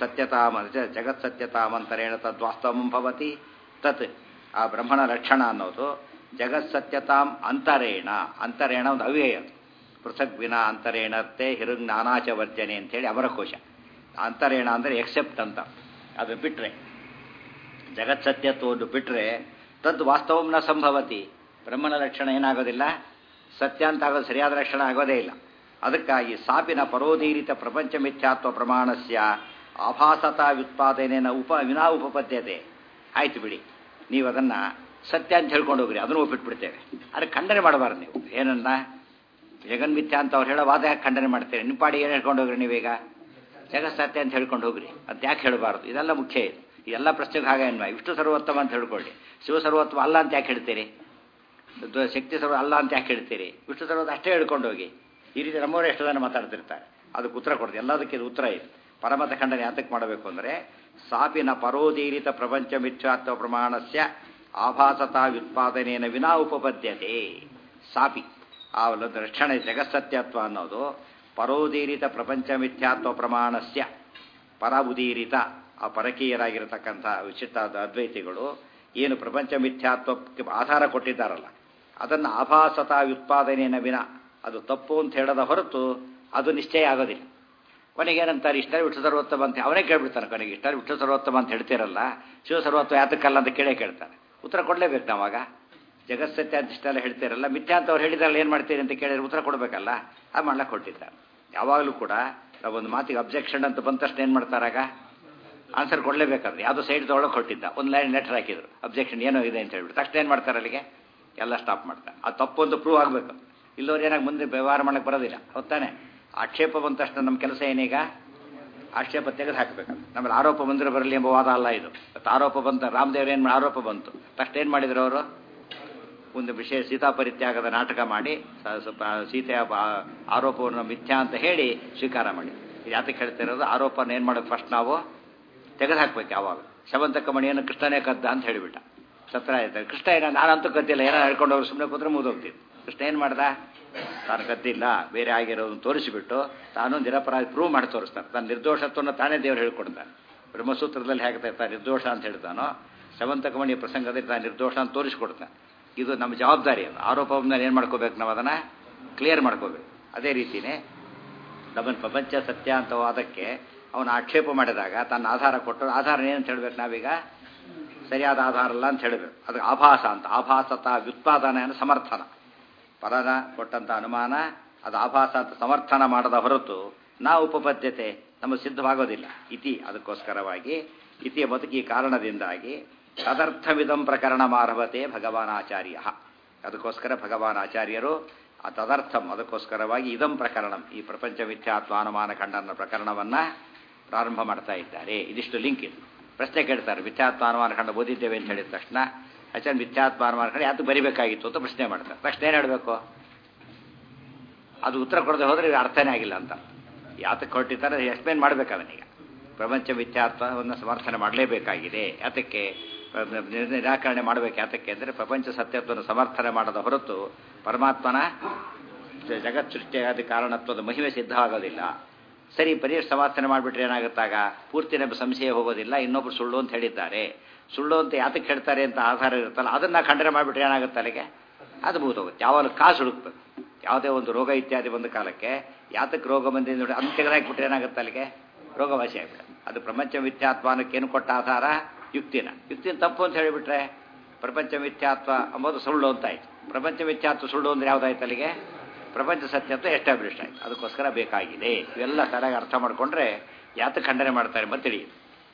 ಜಗತ್ ಸತ್ಯತಾಮಂತರೇಣ ತದ್ವಾಸ್ತವಂ ಭವತಿ ತತ್. ಆ ಬ್ರಹ್ಮಣ ಲಕ್ಷಣ ಅನ್ನೋದು ಜಗತ್ ಸತ್ಯತಾಂ ಅಂತರೇಣ. ಅಂತರೇಣ ಒಂದು ಅವ್ಯಯ, ಪೃಥಕ್ ವಿನ ಅಂತರೇಣತ್ತೆ ಹಿರುಗ್ ನಾನಾಚ ವರ್ಜನೆ ಅಂತೇಳಿ ಅವರ ಕೋಶ. ಅಂತರೇಣ ಅಂದರೆ ಎಕ್ಸೆಪ್ಟ್ ಅಂತ. ಅದು ಬಿಟ್ಟರೆ ಜಗತ್ ಸತ್ಯತ್ವವನ್ನು ಬಿಟ್ಟರೆ ತದ್ ವಾಸ್ತವಂ ನ ಸಂಭವತಿ. ಬ್ರಹ್ಮನ ಲಕ್ಷಣ ಏನಾಗೋದಿಲ್ಲ, ಸತ್ಯ ಅಂತ ಆಗೋದು, ಸರಿಯಾದ ಲಕ್ಷಣ ಆಗೋದೇ ಇಲ್ಲ. ಅದಕ್ಕಾಗಿ ಸಾಪಿನ ಪರೋದೀರಿತ ಪ್ರಪಂಚ ಮಿಥ್ಯಾತ್ವ ಪ್ರಮಾಣಸ್ಯ ಆಭಾಸತಾ ವ್ಯುತ್ಪಾದನೆಯ ವಿನಾ ಉಪಪದ್ಯತೆ. ಆಯ್ತು ಬಿಡಿ, ನೀವು ಅದನ್ನು ಸತ್ಯ ಅಂತ ಹೇಳ್ಕೊಂಡು ಹೋಗ್ರಿ, ಅದನ್ನು ಒಪ್ಪಿಟ್ಬಿಡ್ತೇವೆ. ಅದಕ್ಕೆ ಖಂಡನೆ ಮಾಡಬಾರ್ದು. ನೀವು ಏನನ್ನ ಜಗನ್ಮಿಥ್ಯ ಅಂತ ಅವ್ರು ಹೇಳೋ ವಾದ ಯಾಕೆ ಖಂಡನೆ ಮಾಡ್ತೇವೆ? ನಿಮ್ಮ ಪಾಡಿ ಏನು ಹೇಳ್ಕೊಂಡು ಹೋಗ್ರಿ ನೀವೀಗ? ಜಗತ್ ಸತ್ಯ ಅಂತ ಹೇಳ್ಕೊಂಡು ಹೋಗ್ರಿ, ಅದು ಯಾಕೆ ಹೇಳಬಾರ್ದು? ಇದೆಲ್ಲ ಮುಖ್ಯ. ಇದು ಎಲ್ಲ ಪ್ರಶ್ನೆಗೆ ಹಾಗೆ ಅನ್ವಯ. ವಿಷ್ಣು ಸರ್ವೋತ್ತಮ ಅಂತ ಹೇಳ್ಕೊಳ್ಳಿ, ಶಿವ ಸರ್ವೋತ್ತಮ ಅಲ್ಲ ಅಂತ ಯಾಕೆ ಹೇಳ್ತೀರಿ? ಶಕ್ತಿ ಸರ್ವ ಅಲ್ಲ ಅಂತ ಯಾಕೆ ಹೇಳ್ತೀರಿ, ವಿಷ್ಣು ಸರ್ವದ ಅಷ್ಟೇ ಹೇಳ್ಕೊಂಡು ಹೋಗಿ. ಈ ರೀತಿ ನಮ್ಮವರು ಎಷ್ಟು ಜನ ಮಾತಾಡ್ತಿರ್ತಾರೆ, ಅದಕ್ಕೆ ಉತ್ತರ ಕೊಡ್ತೀವಿ. ಎಲ್ಲದಕ್ಕೆ ಇದು ಉತ್ತರ ಇದೆ. ಪರಮತ ಖಂಡನೆ ಯಾತಕ್ಕೆ ಮಾಡಬೇಕು ಅಂದರೆ, ಸಾಪಿನ ಪರೋದೀರಿತ ಪ್ರಪಂಚ ಮಿಥ್ಯಾತ್ವ ಪ್ರಮಾಣಸ್ಯ ಆಭಾಸತಾ ವ್ಯುತ್ಪಾದನೇನ ವಿನಾ ಉಪಪದ್ಯತೆ. ಸಾಪಿ ಆ ರಕ್ಷಣೆ ಜಗತ್ಸತ್ಯತ್ವ ಅನ್ನೋದು ಪರೋದೀರಿತ ಪ್ರಪಂಚ ಮಿಥ್ಯಾತ್ವ ಪ್ರಮಾಣಸ್ಯ, ಪರ ಉದೀರಿತ ಆ ಪರಕೀಯರಾಗಿರತಕ್ಕಂಥ ವಿಶಿಷ್ಟ ಅದ್ವೈತಿಗಳು ಏನು ಪ್ರಪಂಚ ಮಿಥ್ಯಾತ್ವಕ್ಕೆ ಆಧಾರ ಕೊಟ್ಟಿದ್ದಾರಲ್ಲ, ಅದನ್ನು ಆಭಾಸತಾ ವ್ಯುತ್ಪಾದನೆಯ ವಿನ, ಅದು ತಪ್ಪು ಅಂತ ಹೇಳದ ಹೊರತು ಅದು ನಿಶ್ಚಯ ಆಗೋದಿಲ್ಲ. ಕೊನೆಗೇನಂತಾರೆ, ಇಷ್ಟ ವಿಷ್ಣು ಸರ್ವೋತ್ತಮ ಅಂತ ಅವನೇ ಕೇಳ್ಬಿಡ್ತಾನೆ. ಕೊನೆಗೆ ಇಷ್ಟ ವಿಷ್ಣು ಸರ್ವೋತ್ತಮ ಅಂತ ಹೇಳ್ತಿರಲ್ಲ, ಶಿವ ಸರ್ವೋತ್ತಮ ಯಾತಕ್ಕಲ್ಲ ಅಂತ ಕೇಳ್ತಾನೆ. ಉತ್ತರ ಕೊಡಲೇಬೇಕು ನಾವಾಗ. ಜಗತ್ಸತ್ಯ ಅಂತ ಇಷ್ಟೆಲ್ಲ ಹೇಳ್ತಿರಲ್ಲ, ಮಿಥ್ಯಾ ಅಂತ ಅವ್ರು ಹೇಳಿದ್ರಲ್ಲ ಏನು ಮಾಡ್ತೀರಿ ಅಂತ ಕೇಳಿದ್ರೆ ಉತ್ತರ ಕೊಡಬೇಕಲ್ಲ, ಅದು ಮಾಡ್ಲಕ್ಕೆ ಕೊಟ್ಟಿದ್ದಾರೆ. ಯಾವಾಗಲೂ ಕೂಡ ನಾವೊಂದು ಮಾತಿಗೆ ಅಬ್ಜೆಕ್ಷನ್ ಅಂತ ಬಂದ ತಕ್ಷಣ ಏನು ಮಾಡ್ತಾರಾಗ ಆನ್ಸರ್ ಕೊಡಲೇಬೇಕಾದ್ರೆ, ಯಾವುದೋ ಸೈಡ್ ತೊಗೊಳಕ್ಕೆ ಕೊಟ್ಟಿದ್ದ, ಒಂದು ಲೈನ್ ಲೆಟರ್ ಹಾಕಿದ್ರು ಅಬ್ಜೆಕ್ಷನ್ ಏನೋ ಇದೆ ಅಂತ ಹೇಳ್ಬಿಟ್ಟು ತಕ್ಷಣ ಏನು ಮಾಡ್ತಾರೆ, ಅಲ್ಲಿಗೆ ಎಲ್ಲ ಸ್ಟಾಪ್ ಮಾಡ್ತಾರೆ. ಅದು ತಪ್ಪು ಅಂತ ಪ್ರೂವ್ ಆಗಬೇಕು. ಇಲ್ಲವ್ರು ಏನಾಗಿ ಮುಂದೆ ವ್ಯವಹಾರ ಮಾಡಕ್ಕೆ ಬರೋದಿಲ್ಲ, ಹೊತ್ತಾನೆ. ಆಕ್ಷೇಪ ಬಂದ ತಕ್ಷಣ ನಮ್ಮ ಕೆಲಸ ಏನೀಗ, ಆಕ್ಷೇಪ ತೆಗೆದು ಹಾಕಬೇಕು. ನಮ್ಮಲ್ಲಿ ಆರೋಪ ಬಂದರೆ ಬರಲಿ ಎಂಬ ವಾದ ಅಲ್ಲ ಇದು. ಆರೋಪ ಬಂತ, ರಾಮದೇವ್ರು ಏನು ಆರೋಪ ಬಂತು ತಕ್ಷಣ ಏನು ಮಾಡಿದ್ರು ಅವರು, ಒಂದು ವಿಷಯ ಸೀತಾ ಪರಿತ್ಯಾಗದ ನಾಟಕ ಮಾಡಿ ಸೀತೆಯ ಆರೋಪವನ್ನು ಮಿಥ್ಯಾ ಅಂತ ಹೇಳಿ ಸ್ವೀಕಾರ ಮಾಡಿ. ಇದು ಯಾತಕ್ಕೆ ಹೇಳ್ತಿರೋದು, ಆರೋಪನ ಏನು ಮಾಡೋದು ಫಸ್ಟ್ ನಾವು ತೆಗೆದು ಹಾಕ್ಬೇಕು. ಯಾವಾಗ ಶವಂತಕ ಮಣಿಯನ್ನು ಕೃಷ್ಣನೇ ಕದ್ದ ಅಂತ ಹೇಳಿಬಿಟ್ಟ, ಸತ್ರ ಆಯ್ತು. ಕೃಷ್ಣ ಏನೋ ನಾನಂತೂ ಕದ್ದಿಲ್ಲ, ಏನೋ ಹೇಳ್ಕೊಂಡು ಹೋಗಿ ಸುಮ್ಮನೆ ಕೂತ್ರೆ ಮುಗಿದೋಗ್ತಿದ್ದು. ಕೃಷ್ಣ ಏನು ಮಾಡ್ದ, ತಾನು ಕದ್ದಿಲ್ಲ ಬೇರೆ ಆಗಿರೋದನ್ನು ತೋರಿಸಿಬಿಟ್ಟು ತಾನು ನಿರಪರಾಧಿ ಪ್ರೂವ್ ಮಾಡಿ ತೋರಿಸ್ತಾನೆ. ತನ್ನ ನಿರ್ದೋಷತ್ವವನ್ನು ತಾನೇ ದೇವರು ಹೇಳ್ಕೊಡ್ತಾನೆ. ಬ್ರಹ್ಮಸೂತ್ರದಲ್ಲಿ ಹೇಗೆ ತಾನು ನಿರ್ದೋಷ ಅಂತ ಹೇಳ್ತಾನೋ, ಶವಂತಕ ಮಣಿಯ ಪ್ರಸಂಗದಲ್ಲಿ ತಾನು ನಿರ್ದೋಷ ಅಂತ ತೋರಿಸ್ಕೊಡ್ತಾನೆ. ಇದು ನಮ್ಮ ಜವಾಬ್ದಾರಿ. ಅದು ಆರೋಪವನ್ನು ಏನು ಮಾಡ್ಕೋಬೇಕು, ನಾವು ಅದನ್ನು ಕ್ಲಿಯರ್ ಮಾಡ್ಕೋಬೇಕು. ಅದೇ ರೀತಿಯೇ ನಮ್ಮನ್ನು ಪ್ರಪಂಚ ಸತ್ಯ ಅಂತ ವಾದಕ್ಕೆ ಅವನು ಆಕ್ಷೇಪ ಮಾಡಿದಾಗ ತನ್ನ ಆಧಾರ ಕೊಟ್ಟು, ಆಧಾರ ಏನಂತ ಹೇಳಬೇಕು ನಾವೀಗ, ಸರಿಯಾದ ಆಧಾರ ಅಲ್ಲ ಅಂತ ಹೇಳಬೇಕು. ಅದಕ್ಕೆ ಆಭಾಸ ಅಂತ, ಆಭಾಸತ ವ್ಯುತ್ಪಾದನೆ ಅನ್ನೋ ಸಮರ್ಥನ. ಪರನ ಕೊಟ್ಟಂಥ ಅನುಮಾನ ಅದು ಆಭಾಸ ಅಂತ ಸಮರ್ಥನ ಮಾಡದ ಹೊರತು ನಾವು ಉಪಪದ್ಯತೆ ನಮಗೆ ಸಿದ್ಧವಾಗೋದಿಲ್ಲ. ಇತಿ ಅದಕ್ಕೋಸ್ಕರವಾಗಿ ಇತಿಯ ಬದುಕಿ ಕಾರಣದಿಂದಾಗಿ ತದರ್ಥವಿದಂ ಪ್ರಕರಣ ಮಾರಭತೆ ಭಗವಾನ್ ಆಚಾರ್ಯ. ಅದಕ್ಕೋಸ್ಕರ ಭಗವಾನ್ ಆಚಾರ್ಯರು ಆ ತದರ್ಥಂ, ಅದಕ್ಕೋಸ್ಕರವಾಗಿ ಇದಂ ಪ್ರಕರಣಂ, ಈ ಪ್ರಪಂಚ ಮಿಥ್ಯಾತ್ವಾನುಮಾನ ಖಂಡನ ಪ್ರಕರಣವನ್ನು ಪ್ರಾರಂಭ ಮಾಡ್ತಾ ಇದ್ದಾರೆ. ಇದಿಷ್ಟು ಲಿಂಕ್ ಇದು. ಪ್ರಶ್ನೆ ಕೇಳ್ತಾರೆ, ಮಿಥ್ಯಾತ್ವಾನುಮಾನ ಖಂಡ ಓದಿದ್ದೇವೆ ಅಂತ ಹೇಳಿದ ತಕ್ಷಣ ಆಚಾರ್ಯ ಮಿಥ್ಯಾತ್ವಾನುಮಾನ ಖಂಡ ಯಾಕೆ ಬರಿಬೇಕಾಗಿತ್ತು ಅಂತ ಪ್ರಶ್ನೆ ಮಾಡ್ತಾರೆ. ತಕ್ಷಣ ಏನು ಹೇಳಬೇಕು, ಅದು ಉತ್ತರ ಕೊಡದೆ ಹೋದರೆ ಅರ್ಥನೇ ಆಗಿಲ್ಲ ಅಂತ. ಯಾತಕ್ಕೆ ಹೊರಟಿದ್ದಾರೆ ಎಕ್ಸ್ಪ್ಲೇನ್ ಮಾಡಬೇಕು ಅವನಿಗೆ. ಪ್ರಪಂಚ ಮಿಥ್ಯಾತ್ವವನ್ನು ಸಮರ್ಥನೆ ಮಾಡಲೇಬೇಕಾಗಿದೆ. ಯಾತಕ್ಕೆ ನಿರಾಕರಣೆ ಮಾಡಬೇಕು, ಯಾತಕ್ಕೆ ಅಂದರೆ ಪ್ರಪಂಚ ಸತ್ಯತ್ವವನ್ನು ಸಮರ್ಥನೆ ಮಾಡದ ಹೊರತು ಪರಮಾತ್ಮನ ಜಗತ್ ಸೃಷ್ಟಿಯಾದ ಕಾರಣತ್ವದ ಮಹಿಮೆ ಸಿದ್ಧ ಆಗೋದಿಲ್ಲ. ಸರಿ, ಬರೀ ಸಮರ್ಥನೆ ಮಾಡಿಬಿಟ್ರೆ ಏನಾಗುತ್ತಾಗ ಪೂರ್ತಿ ನಮ್ಮ ಸಂಶಯ ಹೋಗೋದಿಲ್ಲ. ಇನ್ನೊಬ್ರು ಸುಳ್ಳು ಅಂತ ಹೇಳಿದ್ದಾರೆ, ಸುಳ್ಳು ಅಂತ ಯಾತಕ್ಕೆ ಹೇಳ್ತಾರೆ ಅಂತ ಆಧಾರ ಇರುತ್ತಲ್ಲ, ಅದನ್ನು ಖಂಡನೆ ಮಾಡಿಬಿಟ್ರೆ ಏನಾಗುತ್ತೆ, ಅಲ್ಲಿಗೆ ಅದು ಮುಗಿದೋಗುತ್ತೆ. ಯಾವಾಗ ಕಾಸು ಹುಡುಕ್ಬೇಕು, ಯಾವುದೇ ಒಂದು ರೋಗ ಇತ್ಯಾದಿ ಬಂದ ಕಾಲಕ್ಕೆ ಯಾತಕ್ಕೆ ರೋಗ ಬಂದಿದೆ ನೋಡಿ ಅದನ್ನು ತೆಗೆದಾಕಿಬಿಟ್ರೆ ಏನಾಗುತ್ತೆ, ಅಲ್ಲಿಗೆ ರೋಗವಾಸಿ ಆಗಿಬಿಡುತ್ತೆ. ಅದು ಪ್ರಪಂಚ ಮಿಥ್ಯಾತ್ವನಕ್ಕೆ ಏನು ಕೊಟ್ಟ ಆಧಾರ, ಯುಕ್ತಿನ ತಪ್ಪು ಅಂತ ಹೇಳಿಬಿಟ್ರೆ ಪ್ರಪಂಚ ಮಿಥ್ಯಾತ್ವ ಅಂಬೋದು ಸುಳ್ಳು ಅಂತ ಆಯ್ತು. ಪ್ರಪಂಚ ಮಿಥ್ಯಾತ್ವ ಸುಳ್ಳು ಅಂದ್ರೆ ಯಾವುದಾಯ್ತು, ಅಲ್ಲಿಗೆ ಪ್ರಪಂಚ ಸತ್ಯತ್ವ ಎಸ್ಟಾಬ್ಲಿಷ್ ಆಯ್ತು. ಅದಕ್ಕೋಸ್ಕರ ಬೇಕಾಗಿದೆ. ಇವೆಲ್ಲ ಸರಿಯಾಗಿ ಅರ್ಥ ಮಾಡಿಕೊಂಡ್ರೆ ಯಾತಕ್ಕೆ ಖಂಡನೆ ಮಾಡ್ತಾರೆ ಅಂತ ತಿಳಿಯುತ್ತೆ.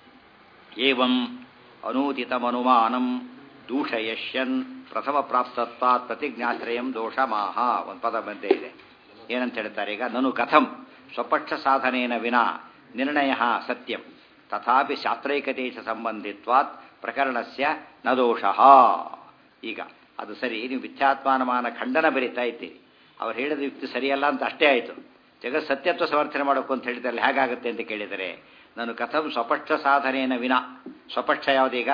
ಏವಂ ಅನೂದಿತಮನುಮಾನಂ ದೂಷಯಶ್ಯನ್ ಪ್ರಥಮ ಪ್ರಾಪ್ತತ್ವಾತ್ ಪ್ರತಿಜ್ಞಾಶ್ರಯಂ ದೋಷ ಮಾಹ. ಒಂದು ಪದ ಮಧ್ಯೆ ಇದೆ. ಏನಂತ ಹೇಳ್ತಾರೆ ಈಗ, ನನು ಕಥಂ ಸ್ವಪಕ್ಷ ಸಾಧನೇನ ವಿನಾ ನಿರ್ಣಯ ಸತ್ಯಂ ತಥಾಪಿ ಶಾಸ್ತ್ರೈಕದೇಶ ಸಂಬಂಧಿತ್ವಾತ್ ಪ್ರಕರಣಸ್ಯ ನ ದೋಷಃ. ಈಗ ಅದು ಸರಿ, ನೀವು ಮಿಥ್ಯಾತ್ಮಾನುಮಾನ ಖಂಡನ ಬರೀತಾ ಇದ್ದೀರಿ, ಅವ್ರು ಹೇಳಿದ ಯುಕ್ತಿ ಸರಿಯಲ್ಲ ಅಂತ ಅಷ್ಟೇ ಆಯಿತು. ಜಗತ್ ಸತ್ಯತ್ವ ಸಮರ್ಥನೆ ಮಾಡೋಕು ಅಂತ ಹೇಳಿದರೆ ಹೇಗಾಗುತ್ತೆ ಅಂತ ಕೇಳಿದರೆ, ನಾನು ಕಥಂ ಸ್ವಪಕ್ಷ ಸಾಧನೇನ ವಿನಾ, ಸ್ವಪಕ್ಷ ಯಾವುದೀಗ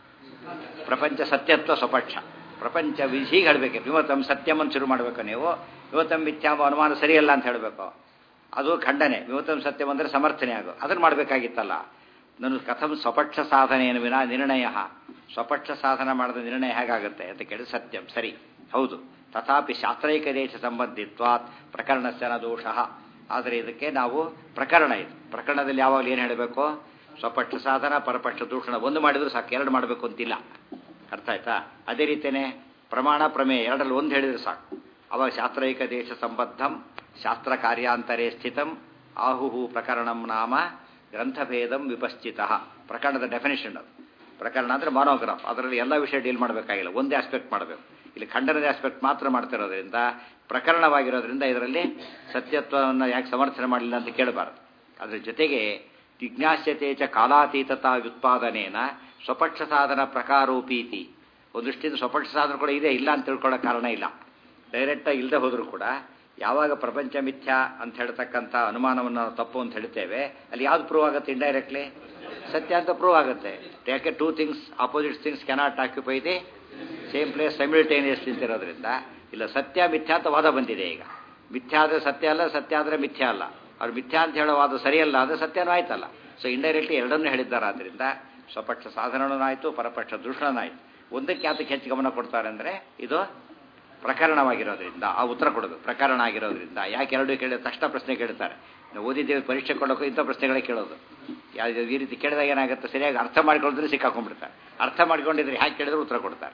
ಪ್ರಪಂಚ ಸತ್ಯತ್ವ ಸ್ವಪಕ್ಷ, ಪ್ರಪಂಚ ಹೀಗೆ ಹೇಳಬೇಕು. ವಿಮತಂ ಸತ್ಯಂ ಅಂತ ಶುರು ಮಾಡಬೇಕು ನೀವು. ವಿಮತಂ ಮಿಥ್ಯಾಮ ಅನುಮಾನ ಸರಿಯಲ್ಲ ಅಂತ ಹೇಳಬೇಕು, ಅದು ಖಂಡನೆ. ವಿಮತಂ ಸತ್ಯಂ ಅಂದರೆ ಸಮರ್ಥನೆ ಆಗೋ, ಅದನ್ನು ಮಾಡಬೇಕಾಗಿತ್ತಲ್ಲ. ನಾನು ಕಥಂ ಸ್ವಪಕ್ಷ ಸಾಧನೇನ ವಿನಾ ನಿರ್ಣಯ, ಸ್ವಪಕ್ಷ ಸಾಧನ ಮಾಡಿದ ನಿರ್ಣಯ ಹೇಗಾಗುತ್ತೆ ಅಂತ ಕೇಳಿದ್ರೆ ಸತ್ಯಂ ಸರಿ ಹೌದು. ತಥಾಪಿ ಶಾಸ್ತ್ರೈಕದೇಶ ಸಂಬಂಧಿತ್ವಾತ್ ಪ್ರಕರಣಸ್ಯ ನ ದೋಷಃ. ಆದರೆ ಇದಕ್ಕೆ ನಾವು ಪ್ರಕರಣ, ಇದು ಪ್ರಕರಣದಲ್ಲಿ ಯಾವಾಗಲೂ ಏನು ಹೇಳಬೇಕು, ಸ್ವಪಕ್ಷ ಸಾಧನ ಪರಪಕ್ಷ ದೂಷಣ ಒಂದು ಮಾಡಿದ್ರು ಸಾಕು, ಎರಡು ಮಾಡಬೇಕು ಅಂತಿಲ್ಲ. ಅರ್ಥ ಆಯ್ತಾ? ಅದೇ ರೀತಿಯೇ ಪ್ರಮಾಣ ಪ್ರಮೇಯ ಎರಡರಲ್ಲಿ ಒಂದು ಹೇಳಿದ್ರೆ ಸಾಕು. ಅವಾಗ ಶಾಸ್ತ್ರೈಕ ದೇಶ ಸಂಬದ್ಧಂ ಶಾಸ್ತ್ರ ಕಾರ್ಯಾಂತರೇ ಸ್ಥಿತಂ ಆಹುಹು ಪ್ರಕರಣಂ ನಾಮ ಗ್ರಂಥಭೇದಂ ವಿಪಶ್ಚಿತ. ಪ್ರಕರಣದ ಡೆಫಿನೇಷನ್ ಅದು. ಪ್ರಕರಣ ಅಂದರೆ ಮಾನೋಗ್ರಾಫ್, ಅದರಲ್ಲಿ ಎಲ್ಲ ವಿಷಯ ಡೀಲ್ ಮಾಡಬೇಕಾಗಿಲ್ಲ, ಒಂದೇ ಆಸ್ಪೆಕ್ಟ್ ಮಾಡಬೇಕು. ಇಲ್ಲಿ ಖಂಡನದ ಆಸ್ಪೆಕ್ಟ್ ಮಾತ್ರ ಮಾಡ್ತಿರೋದ್ರಿಂದ, ಪ್ರಕರಣವಾಗಿರೋದ್ರಿಂದ ಇದರಲ್ಲಿ ಸತ್ಯತ್ವವನ್ನು ಯಾಕೆ ಸಮರ್ಥನೆ ಮಾಡಲಿಲ್ಲ ಅಂತ ಕೇಳಬಾರದು. ಅದರ ಜೊತೆಗೆ ಜಿಜ್ಞಾಸ್ಯತೆ ಚ ಕಾಲಾತೀತತಾ ವ್ಯುತ್ಪಾದನೇನ ಸ್ವಪಕ್ಷ ಸಾಧನ ಪ್ರಕಾರೋಪೀತಿ ಒಂದು ದೃಷ್ಟಿಯಿಂದ ಸ್ವಪಕ್ಷ ಸಾಧನ ಕೂಡ ಇದೆ, ಇಲ್ಲ ಅಂತ ತಿಳ್ಕೊಳ್ಳೋ ಕಾರಣ ಇಲ್ಲ. ಡೈರೆಕ್ಟಾಗಿ ಇಲ್ಲದೆ ಹೋದರೂ ಕೂಡ ಯಾವಾಗ ಪ್ರಪಂಚ ಮಿಥ್ಯಾ ಅಂತ ಹೇಳ್ತಕ್ಕಂಥ ಅನುಮಾನವನ್ನು ನಾವು ತಪ್ಪು ಅಂತ ಹೇಳ್ತೇವೆ, ಅಲ್ಲಿ ಯಾವ್ದು ಪ್ರೂವ್ ಆಗುತ್ತೆ? ಇಂಡೈರೆಕ್ಟ್ಲಿ ಸತ್ಯ ಅಂತ ಪ್ರೂವ್ ಆಗುತ್ತೆ. ಯಾಕೆ two things opposite things cannot occupy the same place simultaneously ಅಂತಿರೋದ್ರಿಂದ ಇಲ್ಲ ಸತ್ಯ ಮಿಥ್ಯಾ ಅಂತ ವಾದ ಬಂದಿದೆ. ಈಗ ಮಿಥ್ಯಾ ಆದರೆ ಸತ್ಯ ಅಲ್ಲ, ಸತ್ಯ ಆದರೆ ಮಿಥ್ಯಾ ಅಲ್ಲ. ಅವ್ರು ಮಿಥ್ಯಾ ಅಂತ ಹೇಳೋ ವಾದ ಸರಿಯಲ್ಲ ಅಂದರೆ ಸತ್ಯನೂ ಆಯ್ತಲ್ಲ. ಸೊ ಇಂಡೈರೆಕ್ಟ್ಲಿ ಎರಡನ್ನೂ ಹೇಳಿದ್ದಾರೆ. ಆದ್ದರಿಂದ ಸ್ವಪಕ್ಷ ಸಾಧನನೂ ಆಯಿತು, ಪರಪಕ್ಷ ದೂಷಣನಾಯಿತು. ಒಂದಕ್ಕೆ ಯಾತಕ್ಕೆ ಹೆಚ್ಚು ಗಮನ ಕೊಡ್ತಾರೆ ಅಂದರೆ ಇದು ಪ್ರಕರಣವಾಗಿರೋದ್ರಿಂದ ಆ ಉತ್ತರ ಕೊಡೋದು ಪ್ರಕರಣ ಆಗಿರೋದ್ರಿಂದ. ಯಾಕೆ ಎರಡು ಕೇಳಿದ ತಕ್ಷಣ ಪ್ರಶ್ನೆ ಕೇಳ್ತಾರೆ. ನಾವು ಓದಿದ್ದೇವೆ ಪರೀಕ್ಷೆ ಕೊಡೋಕ್ಕೂ ಇಂಥ ಪ್ರಶ್ನೆಗಳೇ ಕೇಳೋದು. ಈ ರೀತಿ ಕೇಳಿದಾಗ ಏನಾಗುತ್ತೆ, ಸರಿಯಾಗಿ ಅರ್ಥ ಮಾಡ್ಕೊಂಡಿದ್ರೆ ಸಿಕ್ಕಾಕೊಂಡ್ಬಿಡ್ತಾರೆ. ಅರ್ಥ ಮಾಡ್ಕೊಂಡಿದ್ರೆ ಹ್ಯಾಕೆ ಕೇಳಿದ್ರೆ ಉತ್ತರ ಕೊಡ್ತಾರೆ.